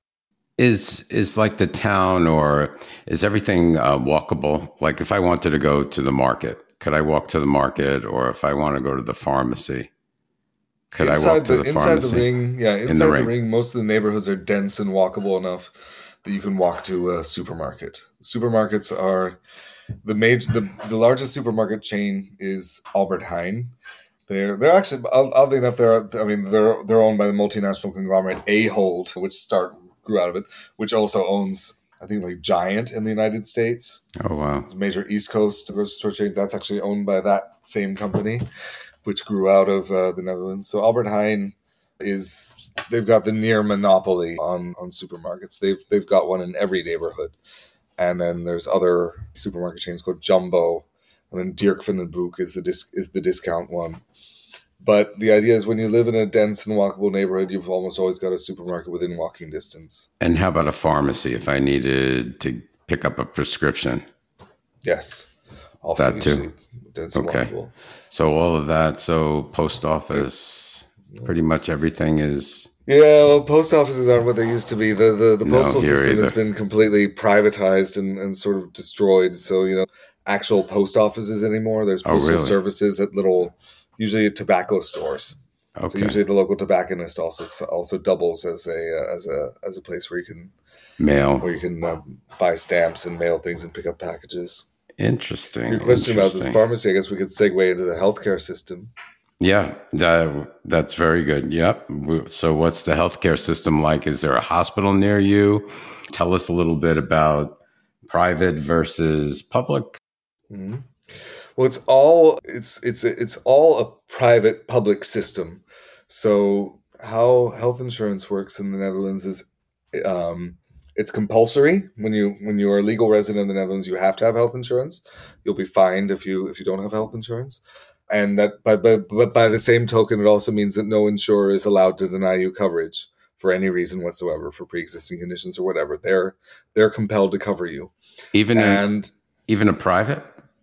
Is like the town, or is everything walkable? Like if I wanted to go to the market, could I walk to the market? Or if I want to go to the pharmacy, could I walk to the pharmacy? Inside the ring, inside the ring, most of the neighborhoods are dense and walkable enough that you can walk to a supermarket. Supermarkets are the largest supermarket chain is Albert Heijn. They're actually, oddly enough, they're owned by the multinational conglomerate Ahold, which grew out of it, which also owns, I think, like Giant in the United States. Oh, wow. It's a major East Coast grocery store chain. That's actually owned by that same company, which grew out of the Netherlands. So Albert Heijn they've got the near monopoly on supermarkets. They've got one in every neighborhood. And then there's other supermarket chains called Jumbo, and then Dirk van den Broek is the discount one. But the idea is when you live in a dense and walkable neighborhood, you've almost always got a supermarket within walking distance. And how about a pharmacy if I needed to pick up a prescription? Yes. Also that too. Dense and walkable. So all of that. So post office, pretty much everything is... Yeah, well, post offices aren't what they used to be. The postal system has been completely privatized and sort of destroyed. So, actual post offices anymore. There's postal services at usually tobacco stores. Okay. So usually the local tobacconist also doubles as a place where you can mail, where you can buy stamps and mail things and pick up packages. Interesting. Your question about the pharmacy, I guess we could segue into the healthcare system. Yeah, that's very good. Yep. So what's the healthcare system like? Is there a hospital near you? Tell us a little bit about private versus public. Mm-hmm. Well, it's all a private public system. So how health insurance works in the Netherlands is it's compulsory. When you are a legal resident of the Netherlands, you have to have health insurance. You'll be fined if you don't have health insurance. And that, but by the same token, it also means that no insurer is allowed to deny you coverage for any reason whatsoever, for pre-existing conditions or whatever. They're compelled to cover you. Even a private?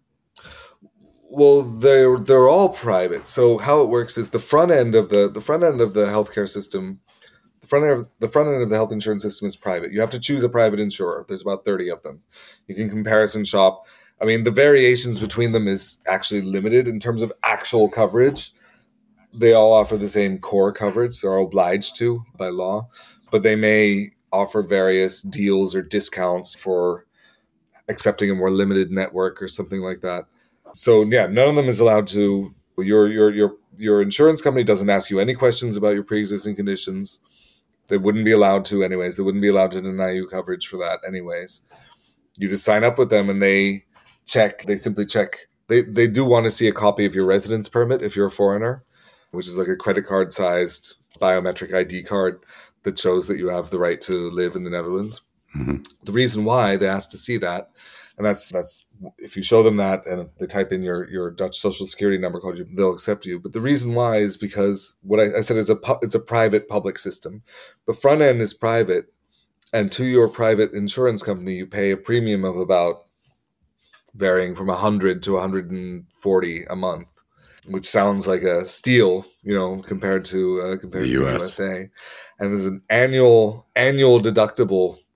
Well, they're all private. So how it works is the front end of the healthcare system, the front end of the health insurance system is private. You have to choose a private insurer. There's about 30 of them. You can comparison shop. I mean, the variations between them is actually limited in terms of actual coverage. They all offer the same core coverage. They're obliged to by law, but they may offer various deals or discounts for accepting a more limited network or something like that. So yeah, none of them is allowed to. Your insurance company doesn't ask you any questions about your pre-existing conditions. They wouldn't be allowed to anyways. They wouldn't be allowed to deny you coverage for that anyways. You just sign up with them and they simply check. They do want to see a copy of your residence permit if you're a foreigner, which is like a credit card sized biometric ID card that shows that you have the right to live in the Netherlands. Mm-hmm. The reason why they ask to see that, and that's if you show them that and they type in your Dutch social security number code, they'll accept you. But the reason why is because what I said is it's a private public system. The front end is private, and to your private insurance company, you pay a premium of about varying from 100 to 140 a month, which sounds like a steal, compared to the USA. And there's an annual deductible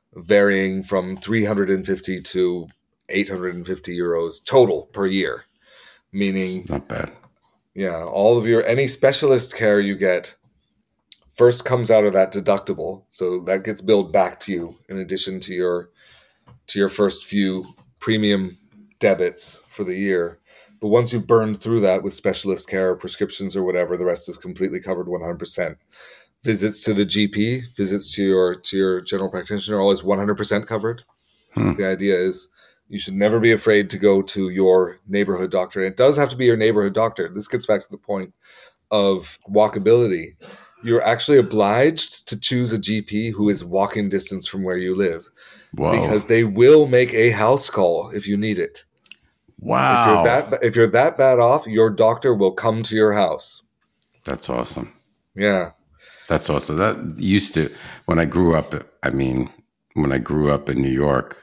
varying from 350 to 850 euros total per year. Meaning, Not bad. yeah, all of any specialist care you get first comes out of that deductible. So that gets billed back to you in addition to your first few premium debits for the year. But once you've burned through that with specialist care or prescriptions or whatever, the rest is completely covered 100%. Visits to the GP, visits to your general practitioner are always 100% covered. The idea is you should never be afraid to go to your neighborhood doctor. And it does have to be your neighborhood doctor. This gets back to the point of walkability. You're actually obliged to choose a GP who is walking distance from where you live. Whoa. Because they will make a house call if you need it. Wow. If you're that bad off, your doctor will come to your house. That's awesome. Yeah. That's awesome. That used to, when I grew up in New York,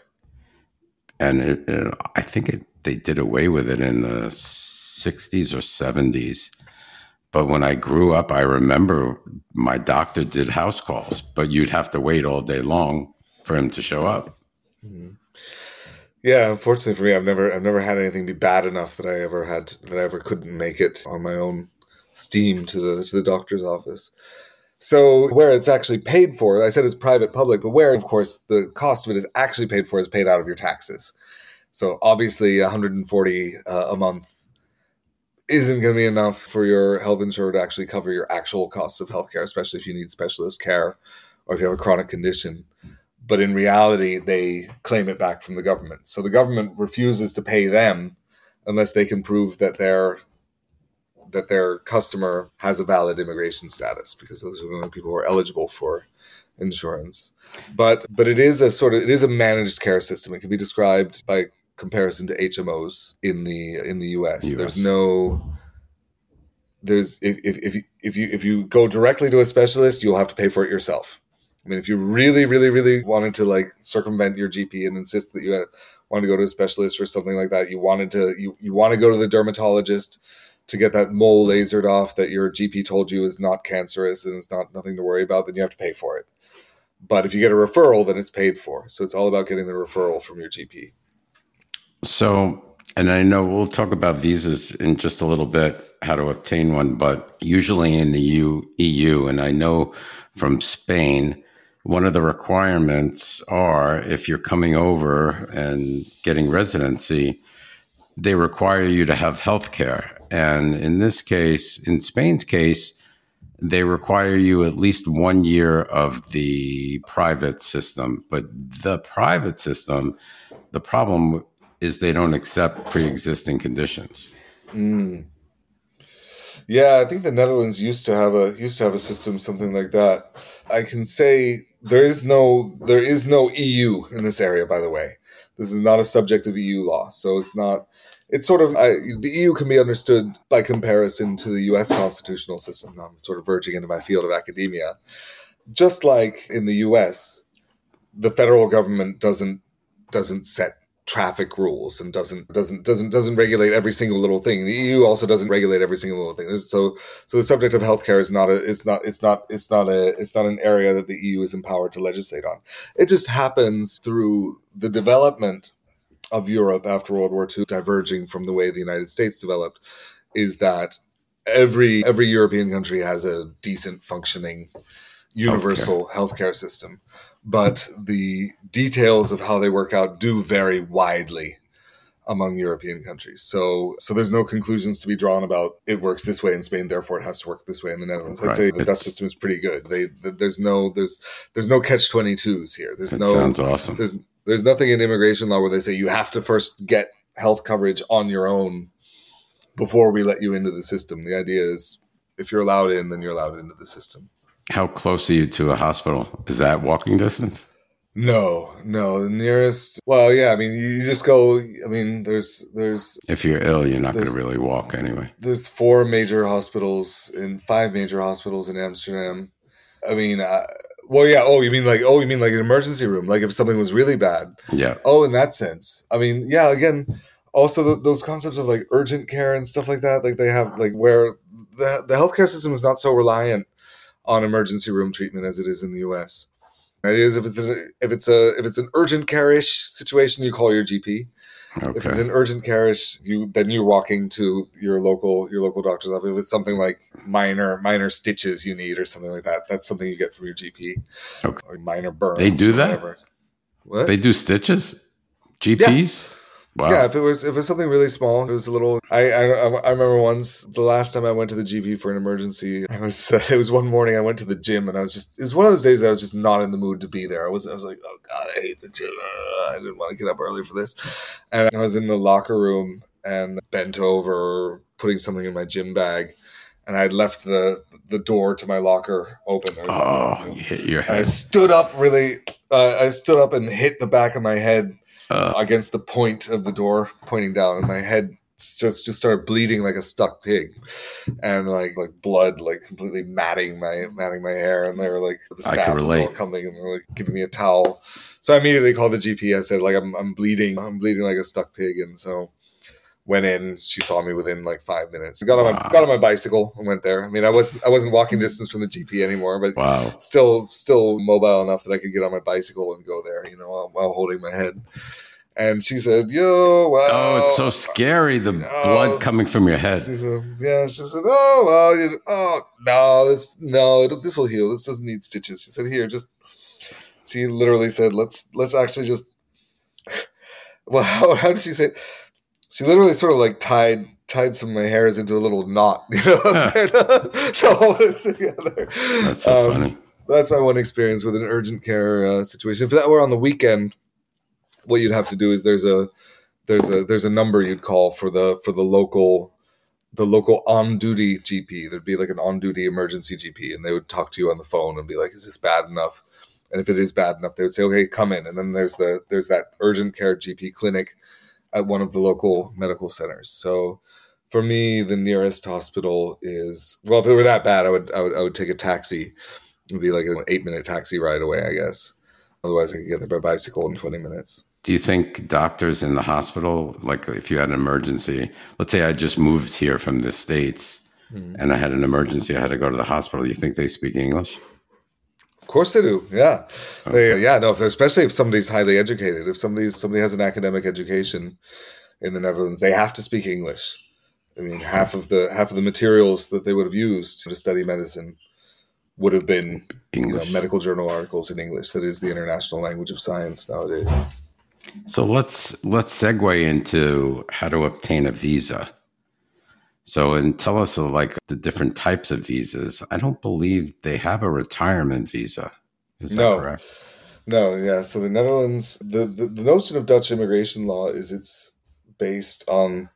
and I think they did away with it in the 60s or 70s. But when I grew up, I remember my doctor did house calls, but you'd have to wait all day long for him to show up. Yeah, unfortunately for me, I've never had anything be bad enough that I ever couldn't make it on my own steam to the doctor's office. So where it's actually paid for, I said it's private public, but where, of course, the cost of it is actually paid for is paid out of your taxes. So obviously 140 a month isn't going to be enough for your health insurer to actually cover your actual costs of healthcare, especially if you need specialist care or if you have a chronic condition. But in reality, they claim it back from the government. So the government refuses to pay them unless they can prove that their customer has a valid immigration status, because those are the only people who are eligible for insurance. But it is a managed care system. It can be described by comparison to HMOs in the US. If you go directly to a specialist, you'll have to pay for it yourself. I mean, if you really, really, really wanted to like circumvent your GP and insist that you want to go to a specialist or something like that, you want to go to the dermatologist to get that mole lasered off that your GP told you is not cancerous and it's nothing to worry about, then you have to pay for it. But if you get a referral, then it's paid for. So it's all about getting the referral from your GP. So, and I know we'll talk about visas in just a little bit, how to obtain one, but usually in the EU, and I know from Spain, one of the requirements are if you're coming over and getting residency, they require you to have health care. And in this case, in Spain's case, they require you at least 1 year of the private system. But the private system, the problem is they don't accept pre-existing conditions. Yeah, I think the Netherlands used to have a system something like that. I can say there is no EU in this area, by the way. This is not a subject of EU law. So the EU can be understood by comparison to the US constitutional system. I'm sort of verging into my field of academia. Just like in the US, the federal government doesn't set traffic rules and doesn't regulate every single little thing. The EU also doesn't regulate every single little thing. So the subject of healthcare is not an area that the EU is empowered to legislate on. It just happens through the development of Europe after World War II, diverging from the way the United States developed, is that every European country has a decent functioning universal healthcare system. But the details of how they work out do vary widely among European countries. So there's no conclusions to be drawn about it works this way in Spain, therefore it has to work this way in the Netherlands. I'd say the Dutch system is pretty good. There's no catch-22s here. Sounds awesome. There's nothing in immigration law where they say you have to first get health coverage on your own before we let you into the system. The idea is if you're allowed in, then you're allowed into the system. How close are you to a hospital? Is that walking distance? No. The nearest. Well, yeah. I mean, you just go. I mean, there's. If you're ill, you're not going to really walk anyway. There's 5 major hospitals in Amsterdam. I mean, well, yeah. Oh, you mean like an emergency room? Like if something was really bad. Yeah. Oh, in that sense. I mean, yeah. Again, also those concepts of like urgent care and stuff like that. Like they have like where the healthcare system is not so reliant on emergency room treatment as it is in the US. It is if it's an urgent care-ish situation, you call your GP. Okay. If it's an urgent care-ish, then you're walking to your local doctor's office. If it's something like minor stitches you need or something like that, that's something you get from your GP. Okay. Or minor burns. They do that? Whatever. What? They do stitches? GPs? Yeah. Wow. Yeah, if it was something really small, it was a little. I remember once the last time I went to the GP for an emergency. It was one morning I went to the gym and it was one of those days that I was just not in the mood to be there. I was like, oh God, I hate the gym. I didn't want to get up early for this, and I was in the locker room and bent over putting something in my gym bag, and I had left the door to my locker open. You hit your head. I stood up and hit the back of my head. Against the point of the door, pointing down, and my head just started bleeding like a stuck pig, and like blood completely matting my hair, and they were like the staff was all coming and they were like giving me a towel. So I immediately called the GP. I said like I'm bleeding like a stuck pig, and so went in. She saw me within like 5 minutes. I got on my bicycle and went there. I mean, I wasn't walking distance from the GP anymore, but still mobile enough that I could get on my bicycle and go there, while holding my head. And she said, "Yo, wow." Oh, it's so scary. The blood coming from your head. She said, "Oh, well, no, this will heal. This doesn't need stitches." She said, "Here, just." She literally said, "Let's actually just." Well, how did she say it? She literally sort of like tied some of my hairs into a little knot, to hold it together. That's so funny. That's my one experience with an urgent care situation. If that were on the weekend, what you'd have to do is there's a number you'd call for the local on duty GP. There'd be like an on duty emergency GP, and they would talk to you on the phone and be like, "Is this bad enough?" And if it is bad enough, they would say, "Okay, come in." And then there's that urgent care GP clinic at one of the local medical centers. So for me, the nearest hospital is, well, if it were that bad, I would take a taxi. It would be like an 8-minute taxi ride away, I guess. Otherwise, I could get there by bicycle in 20 minutes. Do you think doctors in the hospital, like if you had an emergency, let's say I just moved here from the States and I had an emergency, I had to go to the hospital, do you think they speak English? Of course they do. Yeah. Okay. Especially if somebody's highly educated, if somebody has an academic education in the Netherlands, they have to speak English. I mean, half of the materials that they would have used to study medicine would have been English, medical journal articles in English. That is the international language of science nowadays. So let's segue into how to obtain a visa. So, and tell us like the different types of visas. I don't believe they have a retirement visa. Is that correct? No, yeah. So the Netherlands, the notion of Dutch immigration law is it's based on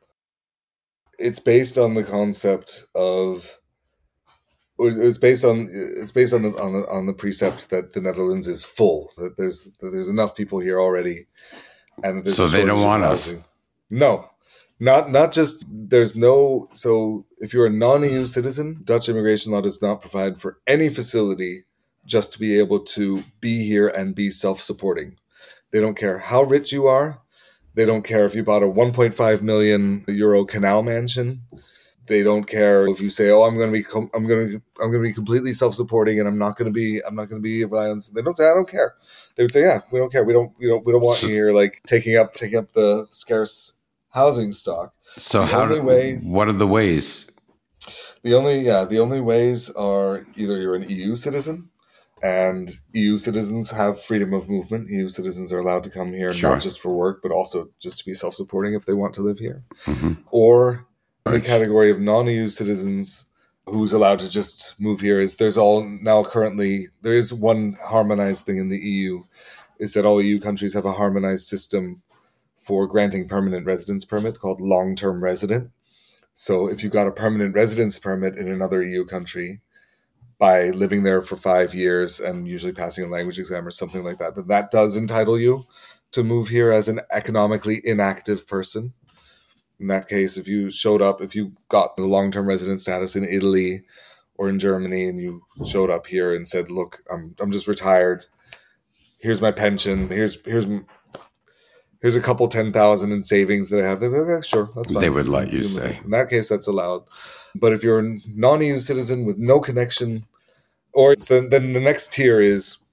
the concept of, it's based on the precept that the Netherlands is full, that there's enough people here already, and that there's so they don't want us. No. Not just, there's no, so if you're a non-EU citizen, Dutch immigration law does not provide for any facility just to be able to be here and be self-supporting. They don't care how rich you are. They don't care if you bought a 1.5 million euro canal mansion. They don't care if you say, "Oh, I'm going to be completely self-supporting and I'm not going to be violent." They don't say, "I don't care." They would say, "Yeah, we don't care. We don't want you here like taking up the scarce housing stock." So what are the ways? The only ways are either you're an EU citizen, and EU citizens have freedom of movement. EU citizens are allowed to come here not just for work, but also just to be self-supporting if they want to live here. Mm-hmm. Or the category of non-EU citizens who's allowed to just move here is there is one harmonized thing in the EU, is that all EU countries have a harmonized system for granting permanent residence permit called long-term resident. So if you got a permanent residence permit in another EU country by living there for 5 years and usually passing a language exam or something like that, that does entitle you to move here as an economically inactive person. In that case, if you got the long-term resident status in Italy or in Germany and you showed up here and said, "Look, I'm just retired. Here's my pension. Here's a couple 10,000 in savings that I have." They'd be like, "Okay, sure, that's fine." They would let you stay. In that case, that's allowed. But if you're a non-EU citizen with no connection, then the next tier is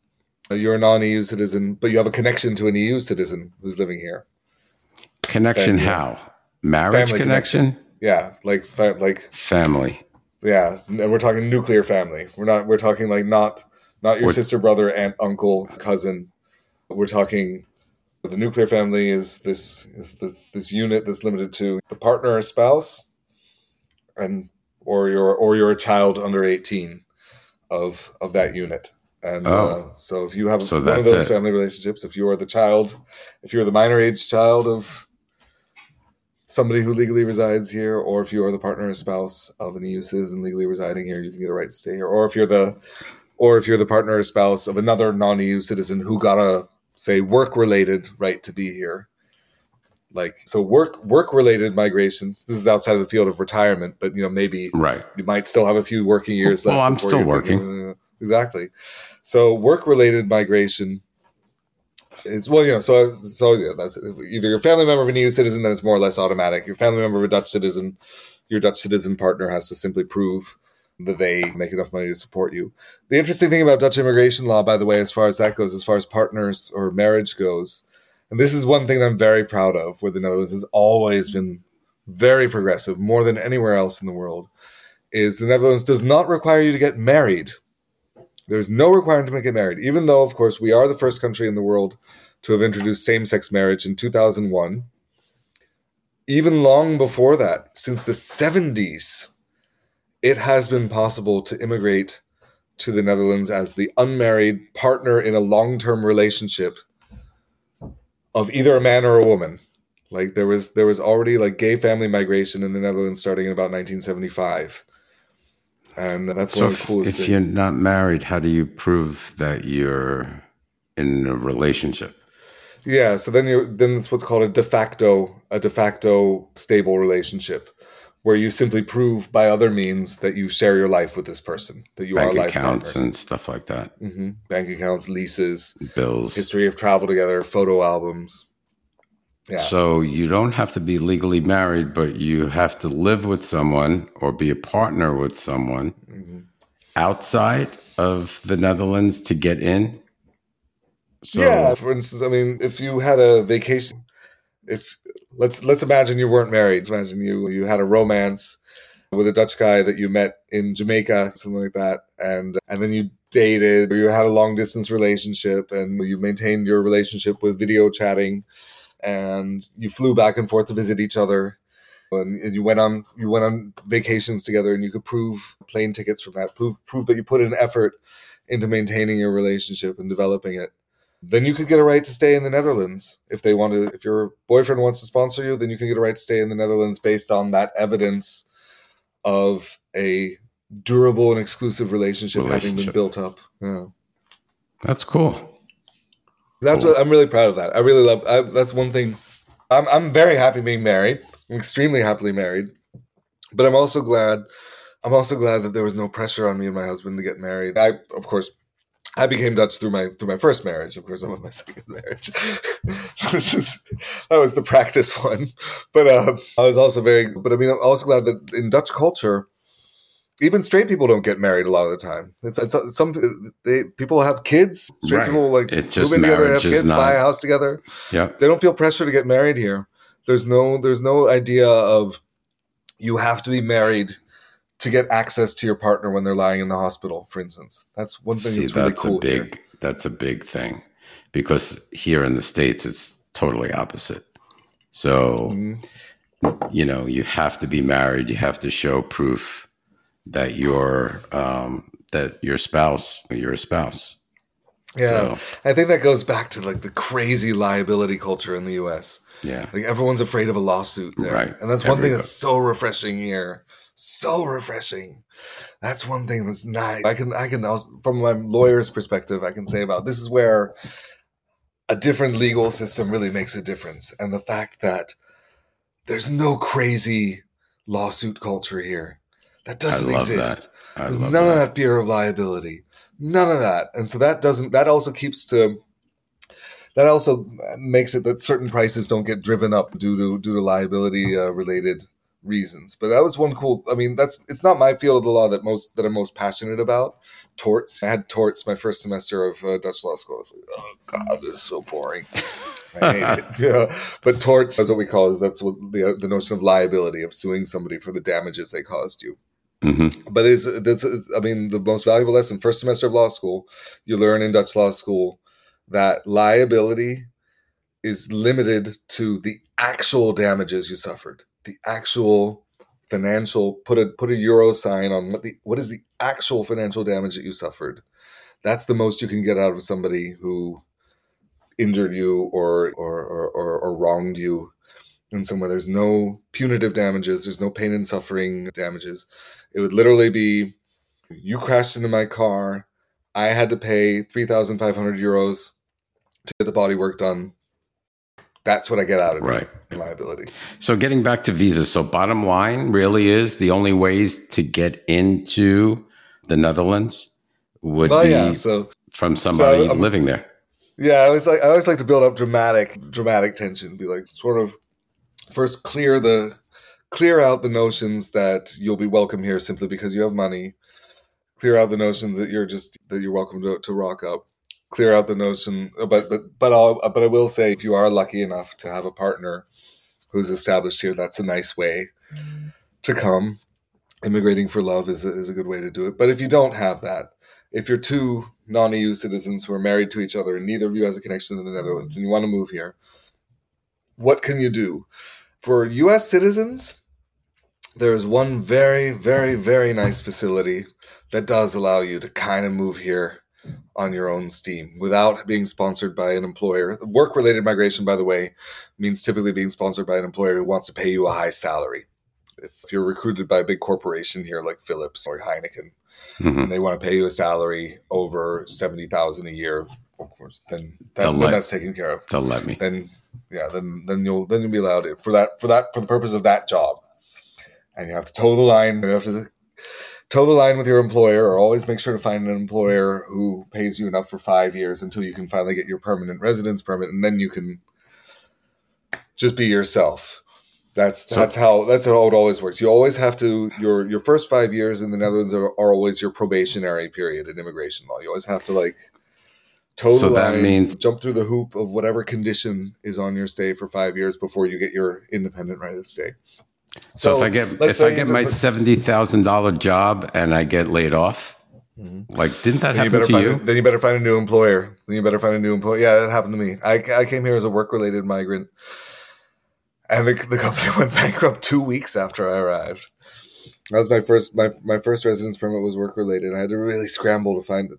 You're a non-EU citizen, but you have a connection to an EU citizen who's living here. Connection Then, how? Marriage family connection? Yeah, like Family. yeah, and we're talking nuclear family. We're talking like not your Or- sister, brother, aunt, uncle, cousin. We're talking the nuclear family is this unit that's limited to the partner or spouse, and or you're a child under 18 of that unit. And Oh. so if you have So one of that's those it. family relationships, if you're the minor age child of somebody who legally resides here, or if you are the partner or spouse of an EU citizen legally residing here, you can get a right to stay here. Or if you're the partner or spouse of another non-EU citizen who got a, say, work-related right to be here. Like, so work-related migration, this is outside of the field of retirement, but maybe Right. you might still have a few working years left. Well, I'm before still you're working. thinking, exactly. So work-related migration is, so yeah, that's either you're a family member of an EU citizen, then it's more or less automatic. You're a family member of a Dutch citizen, your Dutch citizen partner has to simply prove that they make enough money to support you. The interesting thing about Dutch immigration law, by the way, as far as that goes, as far as partners or marriage goes, and this is one thing that I'm very proud of, where the Netherlands has always been very progressive, more than anywhere else in the world, is the Netherlands does not require you to get married. There's no requirement to get married, even though, of course, we are the first country in the world to have introduced same-sex marriage in 2001. Even long before that, since the 70s, it has been possible to immigrate to the Netherlands as the unmarried partner in a long-term relationship of either a man or a woman. Like there was already like gay family migration in the Netherlands starting in about 1975. And that's So one of the coolest if things. you're not married, how do you prove that you're in a relationship? Yeah, so then it's what's called a de facto stable relationship, where you simply prove by other means that you share your life with this person, that you Bank are life accounts partners. and stuff like that. Bank accounts, leases, Bills. history of travel together, photo albums. Yeah. So you don't have to be legally married, but you have to live with someone or be a partner with someone outside of the Netherlands to get in. So, yeah, for instance, I mean, if you had a vacation, let's imagine you weren't married. Let's imagine you had a romance with a Dutch guy that you met in Jamaica, something like that, and then you dated, or you had a long distance relationship, and you maintained your relationship with video chatting, and you flew back and forth to visit each other, and you went on vacations together, and you could prove plane tickets from that, prove that you put in effort into maintaining your relationship and developing it. Then you could get a right to stay in the Netherlands if they want to. If your boyfriend wants to sponsor you, then you can get a right to stay in the Netherlands based on that evidence of a durable and exclusive relationship having been built up. Yeah. That's cool. That's what I'm really proud of. That I really love. That's one thing. I'm very happy being married. I'm extremely happily married, but I'm also glad that there was no pressure on me and my husband to get married. I became Dutch through my first marriage. Of course, I'm on my second marriage. That was the practice one. But I was also But I mean, I'm also glad that in Dutch culture, even straight people don't get married a lot of the time. People have kids. Straight people move in together, have kids, buy a house together. Yeah, they don't feel pressure to get married here. There's no idea of you have to be married to get access to your partner when they're lying in the hospital, for instance. That's one thing that's really cool here. That's a big thing, because here in the States, it's totally opposite. So, you have to be married. You have to show proof that you're a spouse. Yeah, so, I think that goes back to like the crazy liability culture in the U.S. Yeah, like everyone's afraid of a lawsuit there, right? And that's one thing that's so refreshing here. So refreshing. That's one thing that's nice. I can also, from my lawyer's perspective, I can say about this is where a different legal system really makes a difference, and the fact that there's no crazy lawsuit culture here. That doesn't exist. There's none of that fear of liability. None of that. And so that also makes it that certain prices don't get driven up due to liability related reasons. But that was one cool. I mean, it's not my field of the law that I'm most passionate about. Torts. I had torts my first semester of Dutch law school. I was like, oh god, this is so boring. I hate it. Yeah. But torts is what we call it. That's what the notion of liability, of suing somebody for the damages they caused you. Mm-hmm. But the most valuable lesson, first semester of law school, you learn in Dutch law school that liability is limited to the actual damages you suffered, the actual financial. Put a euro sign on what is the actual financial damage that you suffered. That's the most you can get out of somebody who injured you or wronged you in some way. There's no punitive damages. There's no pain and suffering damages. It would literally be, you crashed into my car. I had to pay 3,500 euros to get the body work done. That's what I get out of it in liability. So getting back to visas. So bottom line really is the only ways to get into the Netherlands would be from somebody living there. Yeah, I always like to build up dramatic tension. Be like, sort of, first clear out the notions that you'll be welcome here simply because you have money. Clear out the notion that you're welcome to rock up. Clear out the notion, but I will say, if you are lucky enough to have a partner who's established here, that's a nice way to come. Immigrating for love is a good way to do it. But if you don't have that, if you're two non-EU citizens who are married to each other and neither of you has a connection to the Netherlands and you want to move here, what can you do? For U.S. citizens, there is one very, very, very nice facility that does allow you to kind of move here on your own steam without being sponsored by an employer. Work-related migration, by the way, means typically being sponsored by an employer who wants to pay you a high salary. If you're recruited by a big corporation here like Philips or Heineken, and they want to pay you a salary over $70,000 a year, of course, then that's taken care of. They'll let me. Then you'll be allowed it for the purpose of that job. And you have to toe the line. You have to toe the line with your employer, or always make sure to find an employer who pays you enough for 5 years until you can finally get your permanent residence permit, and then you can just be yourself. That's how it always works. You always have to, your first 5 years in the Netherlands are always your probationary period in immigration law. You always have to toe the line, jump through the hoop of whatever condition is on your stay for 5 years before you get your independent right of stay. So if I get my $70,000 job and I get laid off, didn't that happen to you? Then you better find a new employer. Yeah, that happened to me. I came here as a work-related migrant. And the company went bankrupt 2 weeks after I arrived. That was my first residence permit was work related. I had to really scramble to find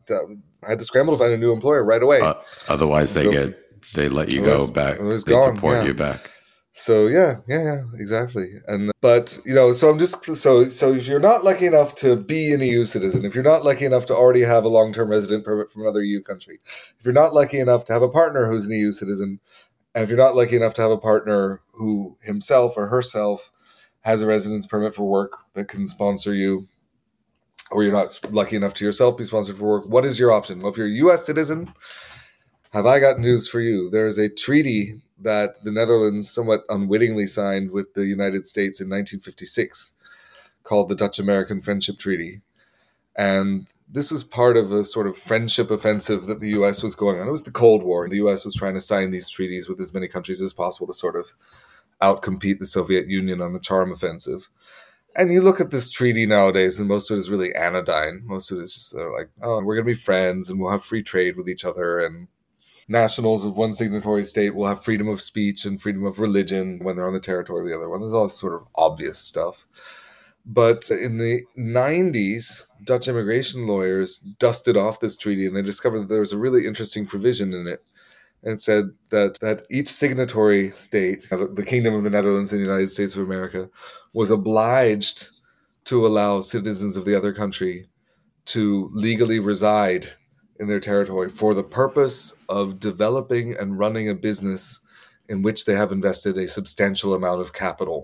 a new employer right away. Otherwise, they let you go back. They deport you back. So yeah, exactly. And so I'm just so if you're not lucky enough to be an EU citizen, if you're not lucky enough to already have a long-term resident permit from another EU country, if you're not lucky enough to have a partner who's an EU citizen, and if you're not lucky enough to have a partner who himself or herself has a residence permit for work that can sponsor you, or you're not lucky enough to yourself be sponsored for work, what is your option? Well, if you're a U.S. citizen, have I got news for you? There is a treaty that the Netherlands somewhat unwittingly signed with the United States in 1956 called the Dutch-American Friendship Treaty. And this was part of a sort of friendship offensive that the U.S. was going on. It was the Cold War. The U.S. was trying to sign these treaties with as many countries as possible to sort of outcompete the Soviet Union on the charm offensive. And you look at this treaty nowadays, and most of it is really anodyne. Most of it is just we're going to be friends, and we'll have free trade with each other, and nationals of one signatory state will have freedom of speech and freedom of religion when they're on the territory of the other one. There's all this sort of obvious stuff. But in the 90s, Dutch immigration lawyers dusted off this treaty, and they discovered that there was a really interesting provision in it. And it said that each signatory state, the Kingdom of the Netherlands and the United States of America, was obliged to allow citizens of the other country to legally reside in their territory for the purpose of developing and running a business in which they have invested a substantial amount of capital.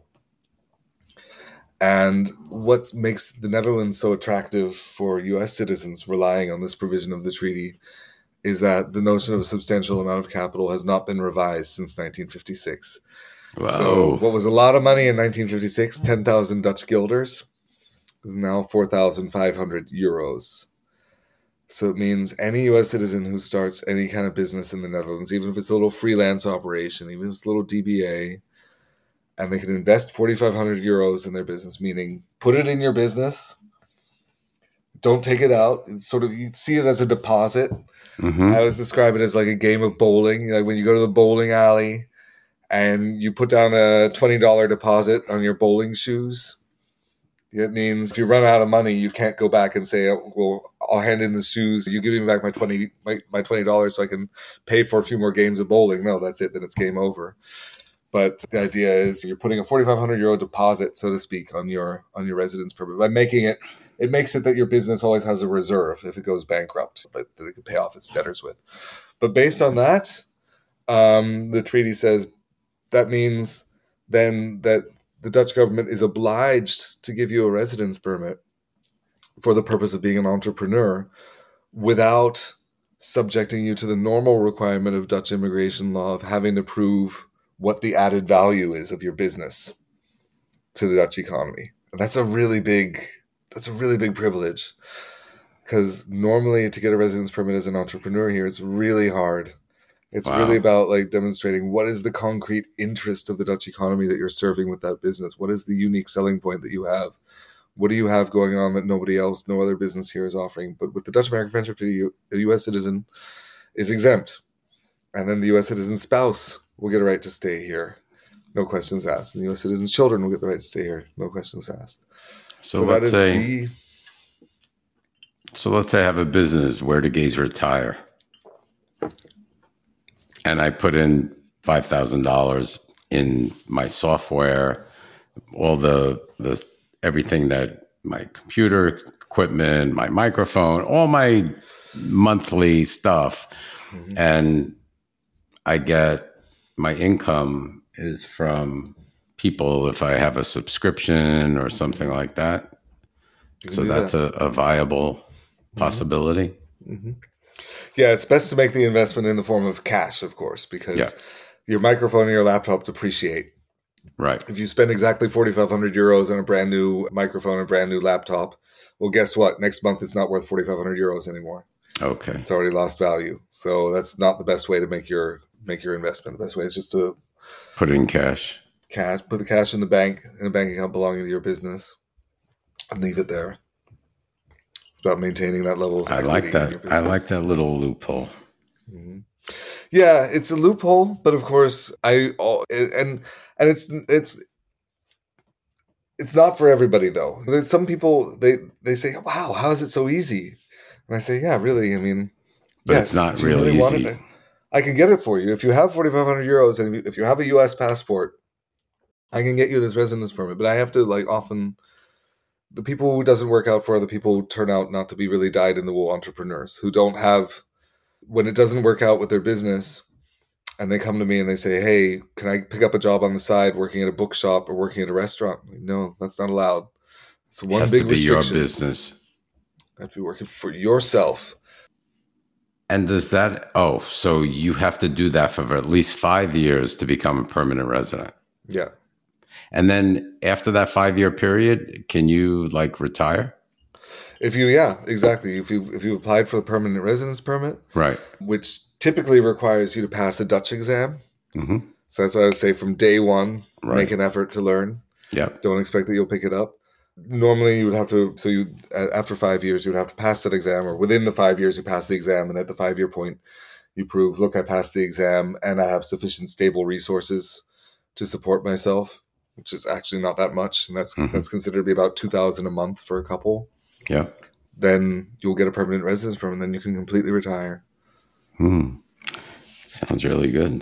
And what makes the Netherlands so attractive for U.S. citizens relying on this provision of the treaty is that the notion of a substantial amount of capital has not been revised since 1956. So Whoa. what was a lot of money in 1956, 10,000 Dutch guilders, is now 4,500 euros. So it means any U.S. citizen who starts any kind of business in the Netherlands, even if it's a little freelance operation, even if it's a little DBA, and they can invest 4,500 euros in their business, meaning put it in your business, don't take it out. It's sort of, you see it as a deposit. Mm-hmm. I always describe it as like a game of bowling. Like when you go to the bowling alley and you put down a $20 deposit on your bowling shoes, it means if you run out of money, you can't go back and say, oh, well, I'll hand in the shoes. You give me back my $20 so I can pay for a few more games of bowling. No, that's it. Then it's game over. But the idea is you're putting a 4,500 euro deposit, so to speak, on your residence permit. By making it, it makes it that your business always has a reserve if it goes bankrupt, but that it can pay off its debtors with. But based on that, the treaty says that means then that the Dutch government is obliged to give you a residence permit for the purpose of being an entrepreneur without subjecting you to the normal requirement of Dutch immigration law of having to prove what the added value is of your business to the Dutch economy. And that's a really big privilege, because normally to get a residence permit as an entrepreneur here, it's really hard. It's really about like demonstrating what is the concrete interest of the Dutch economy that you're serving with that business. What is the unique selling point that you have? What do you have going on that nobody else, no other business here is offering? But with the Dutch-American Friendship Treaty, the U.S. citizen is exempt. And then the U.S. citizen's spouse will get a right to stay here. No questions asked. And the U.S. citizen's children will get the right to stay here. No questions asked. So let's say I have a business, Where Do Gays Retire? And I put in $5,000 in my software, all the everything that my computer equipment, my microphone, all my monthly stuff. Mm-hmm. And I get my income is from people if I have a subscription or something like that. So that's a viable possibility. Mm-hmm. Yeah, it's best to make the investment in the form of cash, of course, because your microphone and your laptop depreciate. Right. If you spend exactly 4,500 euros on a brand new microphone and a brand new laptop, well, guess what? Next month, it's not worth 4,500 euros anymore. Okay. It's already lost value. So that's not the best way to make your investment. The best way is just to put it in cash. Put the cash in the bank, in a bank account belonging to your business, and leave it there. It's about maintaining that level of equity. I like that. I like that little loophole. Mm-hmm. Yeah, it's a loophole, but of course, it's not for everybody though. There's some people they say, "Wow, how is it so easy?" And I say, "Yeah, really. I mean, but yes, it's not really easy. I can get it for you if you have 4,500 euros and if you have a U.S. passport. I can get you this residence permit, but I have to often." The people who doesn't work out for, the people who turn out not to be really dyed-in-the-wool entrepreneurs who don't have, when it doesn't work out with their business and they come to me and they say, hey, can I pick up a job on the side working at a bookshop or working at a restaurant? Like, no, that's not allowed. It's one big restriction. Your business. You have to be working for yourself. And does that, so you have to do that for at least 5 years to become a permanent resident? Yeah. And then after that 5-year period, can you retire? Exactly. If you applied for the permanent residence permit, right, which typically requires you to pass a Dutch exam. Mm-hmm. So that's why I would say from day one, make an effort to learn. Yeah. Don't expect that you'll pick it up. Normally you would have to, after 5 years, you would have to pass that exam, or within the 5 years you pass the exam. And at the 5-year point, you prove, look, I passed the exam and I have sufficient stable resources to support myself, which is actually not that much. And that's considered to be about $2,000 a month for a couple. Yeah. Then you'll get a permanent residence permit, and then you can completely retire. Sounds really good.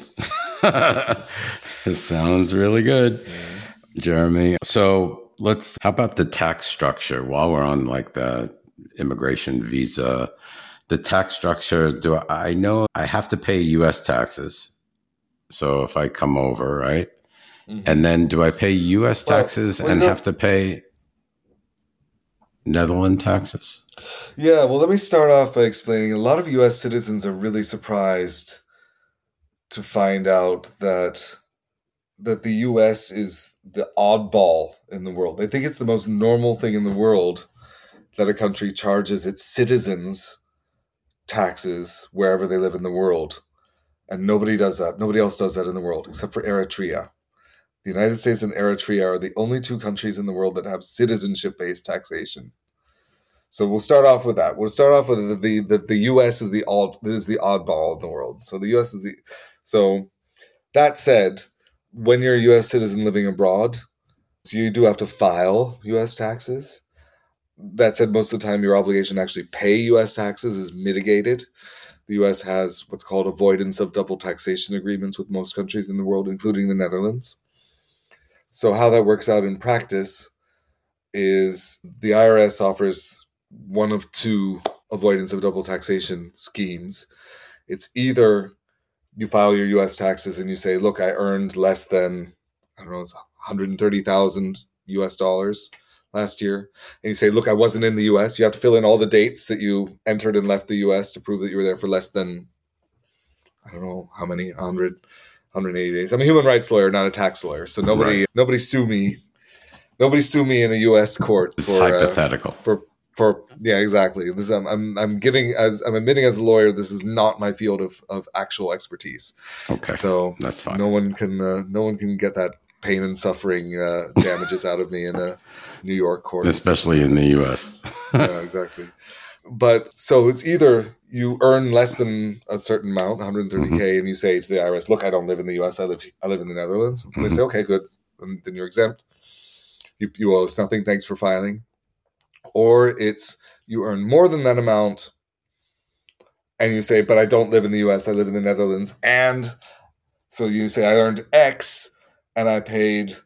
It sounds really good, Jeremy. So how about the tax structure? While we're on the immigration visa, the tax structure, I know I have to pay U.S. taxes. So if I come over, right? Mm-hmm. And then do I pay U.S. taxes and have to pay Netherlands taxes? Yeah, well, let me start off by explaining. A lot of U.S. citizens are really surprised to find out that that the US is the oddball in the world. They think it's the most normal thing in the world that a country charges its citizens taxes wherever they live in the world. And nobody does that. Nobody else does that in the world except for Eritrea. The United States and Eritrea are the only two countries in the world that have citizenship-based taxation. So we'll start off with that. We'll start off with the U.S. is the oddball in the world. So the U.S. is the so. That said, when you're a U.S. citizen living abroad, so you do have to file U.S. taxes. That said, most of the time your obligation to actually pay U.S. taxes is mitigated. The U.S. has what's called avoidance of double taxation agreements with most countries in the world, including the Netherlands. So how that works out in practice is the IRS offers one of two avoidance of double taxation schemes. It's either you file your U.S. taxes and you say, look, I earned less than, I don't know, it's 130,000 US dollars last year. And you say, look, I wasn't in the U.S. You have to fill in all the dates that you entered and left the U.S. to prove that you were there for less than, I don't know how many, 180 days. I'm a human rights lawyer, not a tax lawyer. So nobody sue me. Nobody sue me in a U.S. court It's hypothetical. Yeah, exactly. This I'm admitting as a lawyer, this is not my field of actual expertise. Okay, so that's fine. No one can get that pain and suffering damages out of me in a New York court, especially in the U.S. Yeah, exactly. But so it's either you earn less than a certain amount, 130K, and you say to the IRS, "Look, I don't live in the U.S. I live in the Netherlands." And they say, "Okay, good, then you're exempt. You owe us nothing. Thanks for filing." Or it's you earn more than that amount and you say, but I don't live in the US, I live in the Netherlands. And so you say, I earned X and I paid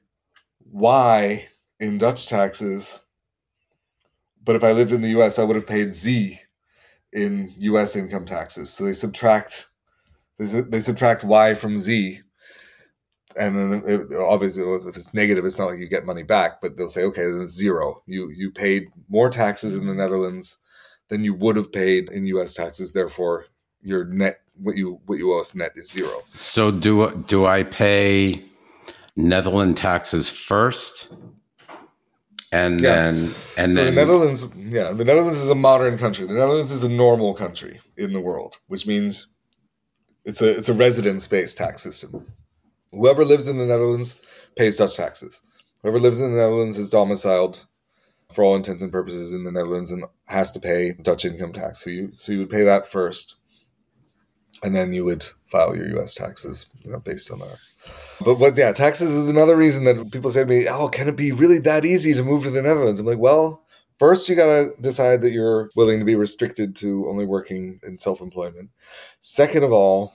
Y in Dutch taxes. But if I lived in the US, I would have paid Z in US income taxes. So they subtract Y from Z. And then obviously, if it's negative, it's not like you get money back, but they'll say, okay, then it's zero. You paid more taxes in the Netherlands than you would have paid in U.S. taxes. Therefore, your net, what you owe us net is zero. So do I pay Netherlands taxes first? And then the Netherlands, the Netherlands is a modern country. The Netherlands is a normal country in the world, which means it's a residence-based tax system. Whoever lives in the Netherlands pays Dutch taxes. Whoever lives in the Netherlands is domiciled for all intents and purposes in the Netherlands and has to pay Dutch income tax. So you would pay that first, and then you would file your U.S. taxes based on that. But taxes is another reason that people say to me, "Oh, can it be really that easy to move to the Netherlands?" I'm like, well, first you got to decide that you're willing to be restricted to only working in self-employment. Second of all,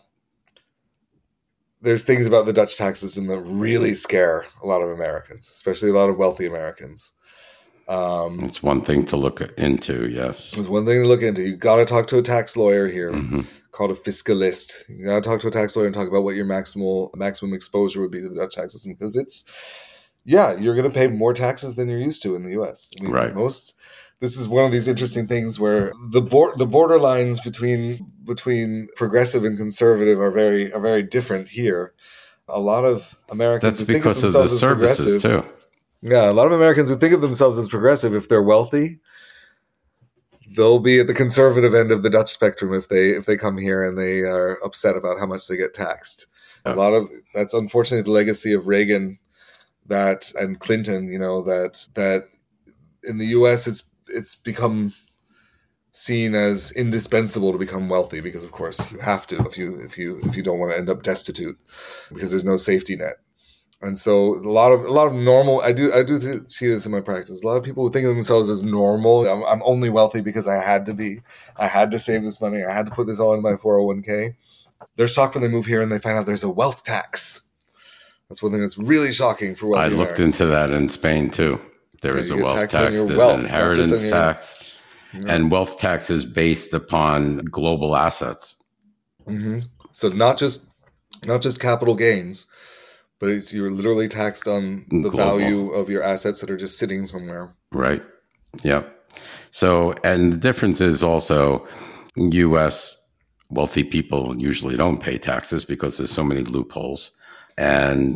there's things about the Dutch tax system that really scare a lot of Americans, especially a lot of wealthy Americans. It's one thing to look into, yes. It's one thing to look into. You got to talk to a tax lawyer here, called a fiscalist. You got to talk to a tax lawyer and talk about what your maximum exposure would be to the Dutch tax system, because you're going to pay more taxes than you're used to in the U.S. I mean, right. This is one of these interesting things where the borderlines between progressive and conservative are very different here. A lot of Americans That's because of the services too. Yeah, a lot of Americans who think of themselves as progressive, if they're wealthy, they'll be at the conservative end of the Dutch spectrum if they come here and they are upset about how much they get taxed. Yeah. That's unfortunately the legacy of Reagan and Clinton, that in the US it's become seen as indispensable to become wealthy, because of course you have to if you don't want to end up destitute, because there's no safety net. And so a lot of normal, I do see this in my practice. A lot of people who think of themselves as normal. I'm only wealthy because I had to be. I had to save this money. I had to put this all in my 401k. They're shocked when they move here and they find out there's a wealth tax. That's one thing that's really shocking for wealthy Americans. I looked into that in Spain too. There is a wealth tax. There's an inheritance tax. Yeah. And wealth tax is based upon global assets. Mm-hmm. So not just capital gains, but you're literally taxed on the value of your assets that are just sitting somewhere. Right. Yeah. So, and the difference is also U.S. wealthy people usually don't pay taxes because there's so many loopholes. And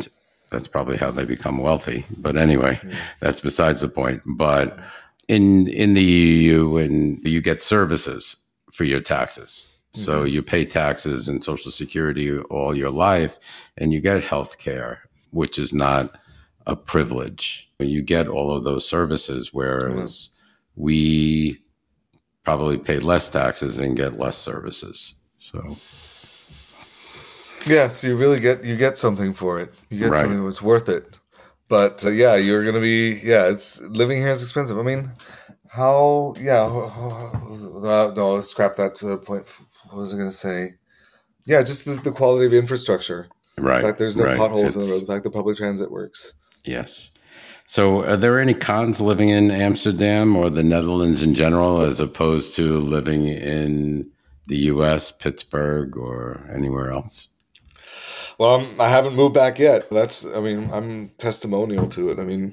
That's probably how they become wealthy. But anyway, that's besides the point. But in the EU, and you get services for your taxes. So you pay taxes and Social Security all your life, and you get health care, which is not a privilege. You get all of those services, whereas we probably pay less taxes and get less services. So Yeah, so you really get something for it. You get Right. something that's worth it. But yeah, you're gonna be it's living here is expensive. I mean, how? Yeah, no, let's scrap that to the point. What was I gonna say? Yeah, just the quality of infrastructure. The right, fact there's no right. potholes in the road. The fact that public transit works. Yes. So are there any cons living in Amsterdam or the Netherlands in general, as opposed to living in the U.S., Pittsburgh, or anywhere else? Well, I haven't moved back yet. I'm testimonial to it. I mean,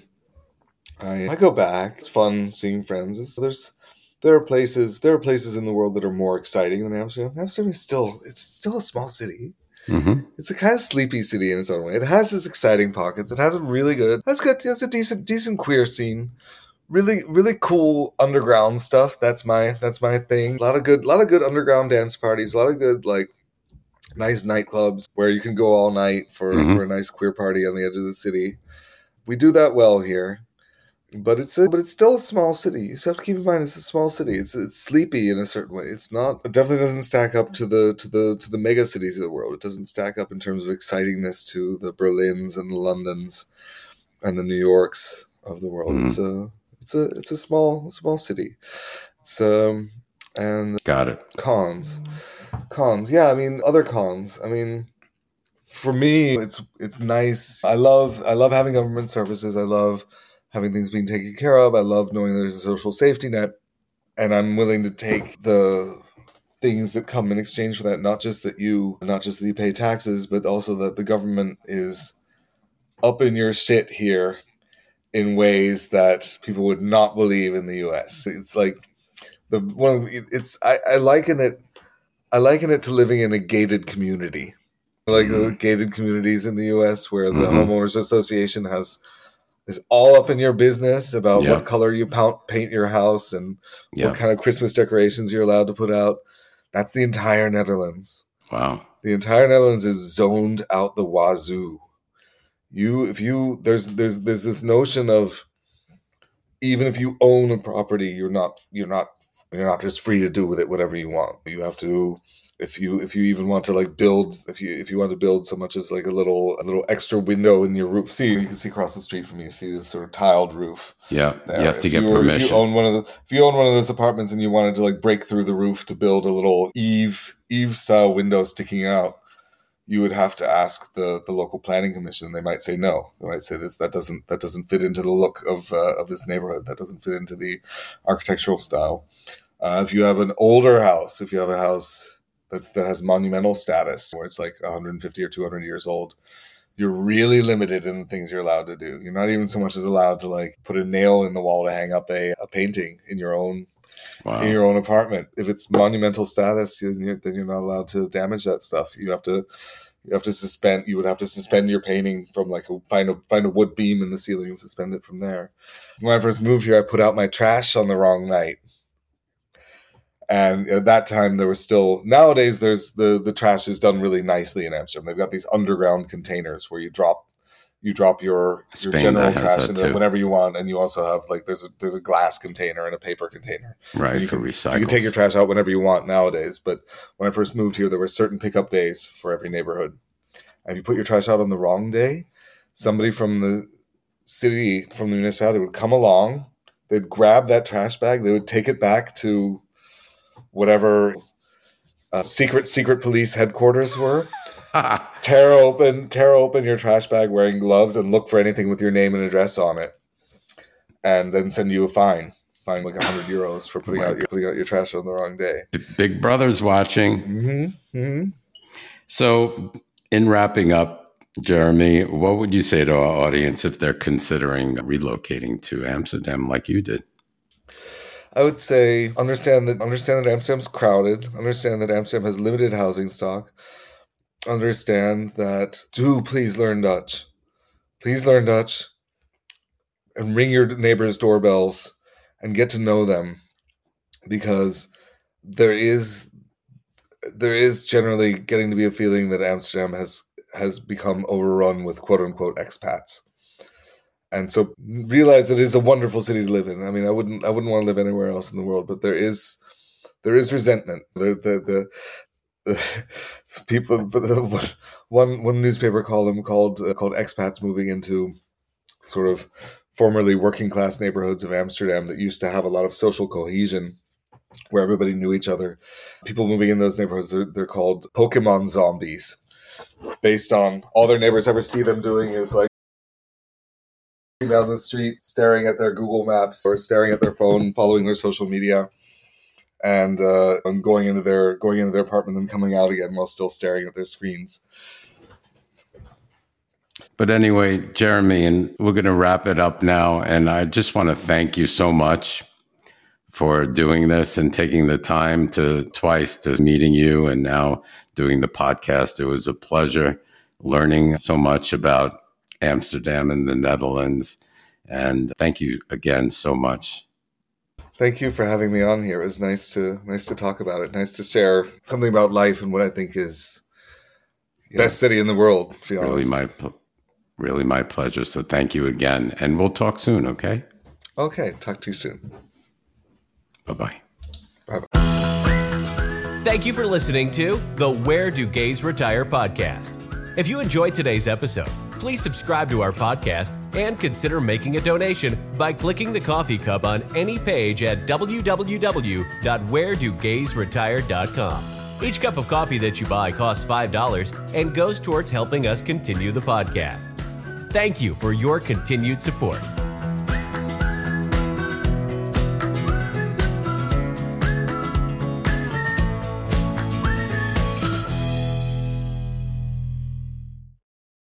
I go back. It's fun seeing friends. There are places in the world that are more exciting than Amsterdam. Amsterdam is still a small city. Mm-hmm. It's a kind of sleepy city in its own way. It has its exciting pockets. It has a decent queer scene. Really, really cool underground stuff. That's my thing. A lot of good underground dance parties. A lot of good nice nightclubs where you can go all night for a nice queer party on the edge of the city. We do that well here. But it's still a small city. You just have to keep in mind it's a small city. It's sleepy in a certain way. It's not. It definitely doesn't stack up to the mega cities of the world. It doesn't stack up in terms of excitingness to the Berlins and the Londons and the New Yorks of the world. It's a small city. It's and Got it. cons. Yeah, I mean other cons. I mean, for me, it's nice. I love having government services. I love having things being taken care of. I love knowing there's a social safety net, and I'm willing to take the things that come in exchange for that. Not just that you pay taxes, but also that the government is up in your shit here in ways that people would not believe in the U.S. It's like I liken it to living in a gated community. Like those gated communities in the U.S. where the homeowners association is all up in your business about what color you paint your house and what kind of Christmas decorations you're allowed to put out. That's the entire Netherlands. Wow. The entire Netherlands is zoned out the wazoo. There's this notion of, even if you own a property, you're not just free to do with it whatever you want. You have to, if you even want to build, if you want to build so much as a little extra window in your roof. See, you can see across the street from you. See this sort of tiled roof. Yeah, there. You have to get permission. If you own one of those apartments and you wanted to break through the roof to build a little Eve style window sticking out, you would have to ask the local planning commission. They might say no. They might say that doesn't fit into the look of this neighborhood. That doesn't fit into the architectural style. If you have an older house, if you have a house that has monumental status, where it's 150 or 200 years old, you're really limited in the things you're allowed to do. You're not even so much as allowed to put a nail in the wall to hang up a painting in your own in your own apartment. If it's monumental status, then you're not allowed to damage that stuff. You would have to suspend your painting from find a wood beam in the ceiling and suspend it from there. When I first moved here, I put out my trash on the wrong night. And at that time, there was still, nowadays, there's the trash is done really nicely in Amsterdam. They've got these underground containers where you drop your general trash into whenever you want, and you also have there's a glass container and a paper container, right, for recycling. You can take your trash out whenever you want nowadays. But when I first moved here, there were certain pickup days for every neighborhood. And if you put your trash out on the wrong day, somebody from the city, from the municipality, would come along. They'd grab that trash bag. They would take it back to whatever secret police headquarters were. tear open your trash bag wearing gloves and look for anything with your name and address on it, and then send you a fine €100 for putting out your trash on the wrong day. Big Brother's watching. Mm-hmm. Mm-hmm. So, in wrapping up, Jeremy, what would you say to our audience if they're considering relocating to Amsterdam like you did? I would say understand that Amsterdam's crowded. Understand that Amsterdam has limited housing stock. Understand that do please learn Dutch. please learn Dutch and ring your neighbors' doorbells and get to know them, because there is generally getting to be a feeling that Amsterdam has become overrun with quote unquote expats. And so realize that it is a wonderful city to live in. I mean, I wouldn't want to live anywhere else in the world, but there is resentment. The people, one newspaper called expats moving into sort of formerly working class neighborhoods of Amsterdam that used to have a lot of social cohesion, where everybody knew each other. People moving in those neighborhoods, they're called Pokemon zombies, based on all their neighbors ever see them doing is like down the street, staring at their Google Maps or staring at their phone, following their social media, and going into their apartment and coming out again while still staring at their screens. But anyway, Jeremy, and we're going to wrap it up now. And I just want to thank you so much for doing this and taking the time twice to meeting you and now doing the podcast. It was a pleasure learning so much about Amsterdam and the Netherlands. And thank you again so much. Thank you for having me on here. It was nice to talk about it. Nice to share something about life and what I think is the best city in the world. To be honest. Really my pleasure. So thank you again. And we'll talk soon, okay? Okay. Talk to you soon. Bye-bye. Bye-bye. Thank you for listening to the Where Do Gays Retire podcast. If you enjoyed today's episode, please subscribe to our podcast and consider making a donation by clicking the coffee cup on any page at www.wheredogaysretire.com. Each cup of coffee that you buy costs $5 and goes towards helping us continue the podcast. Thank you for your continued support.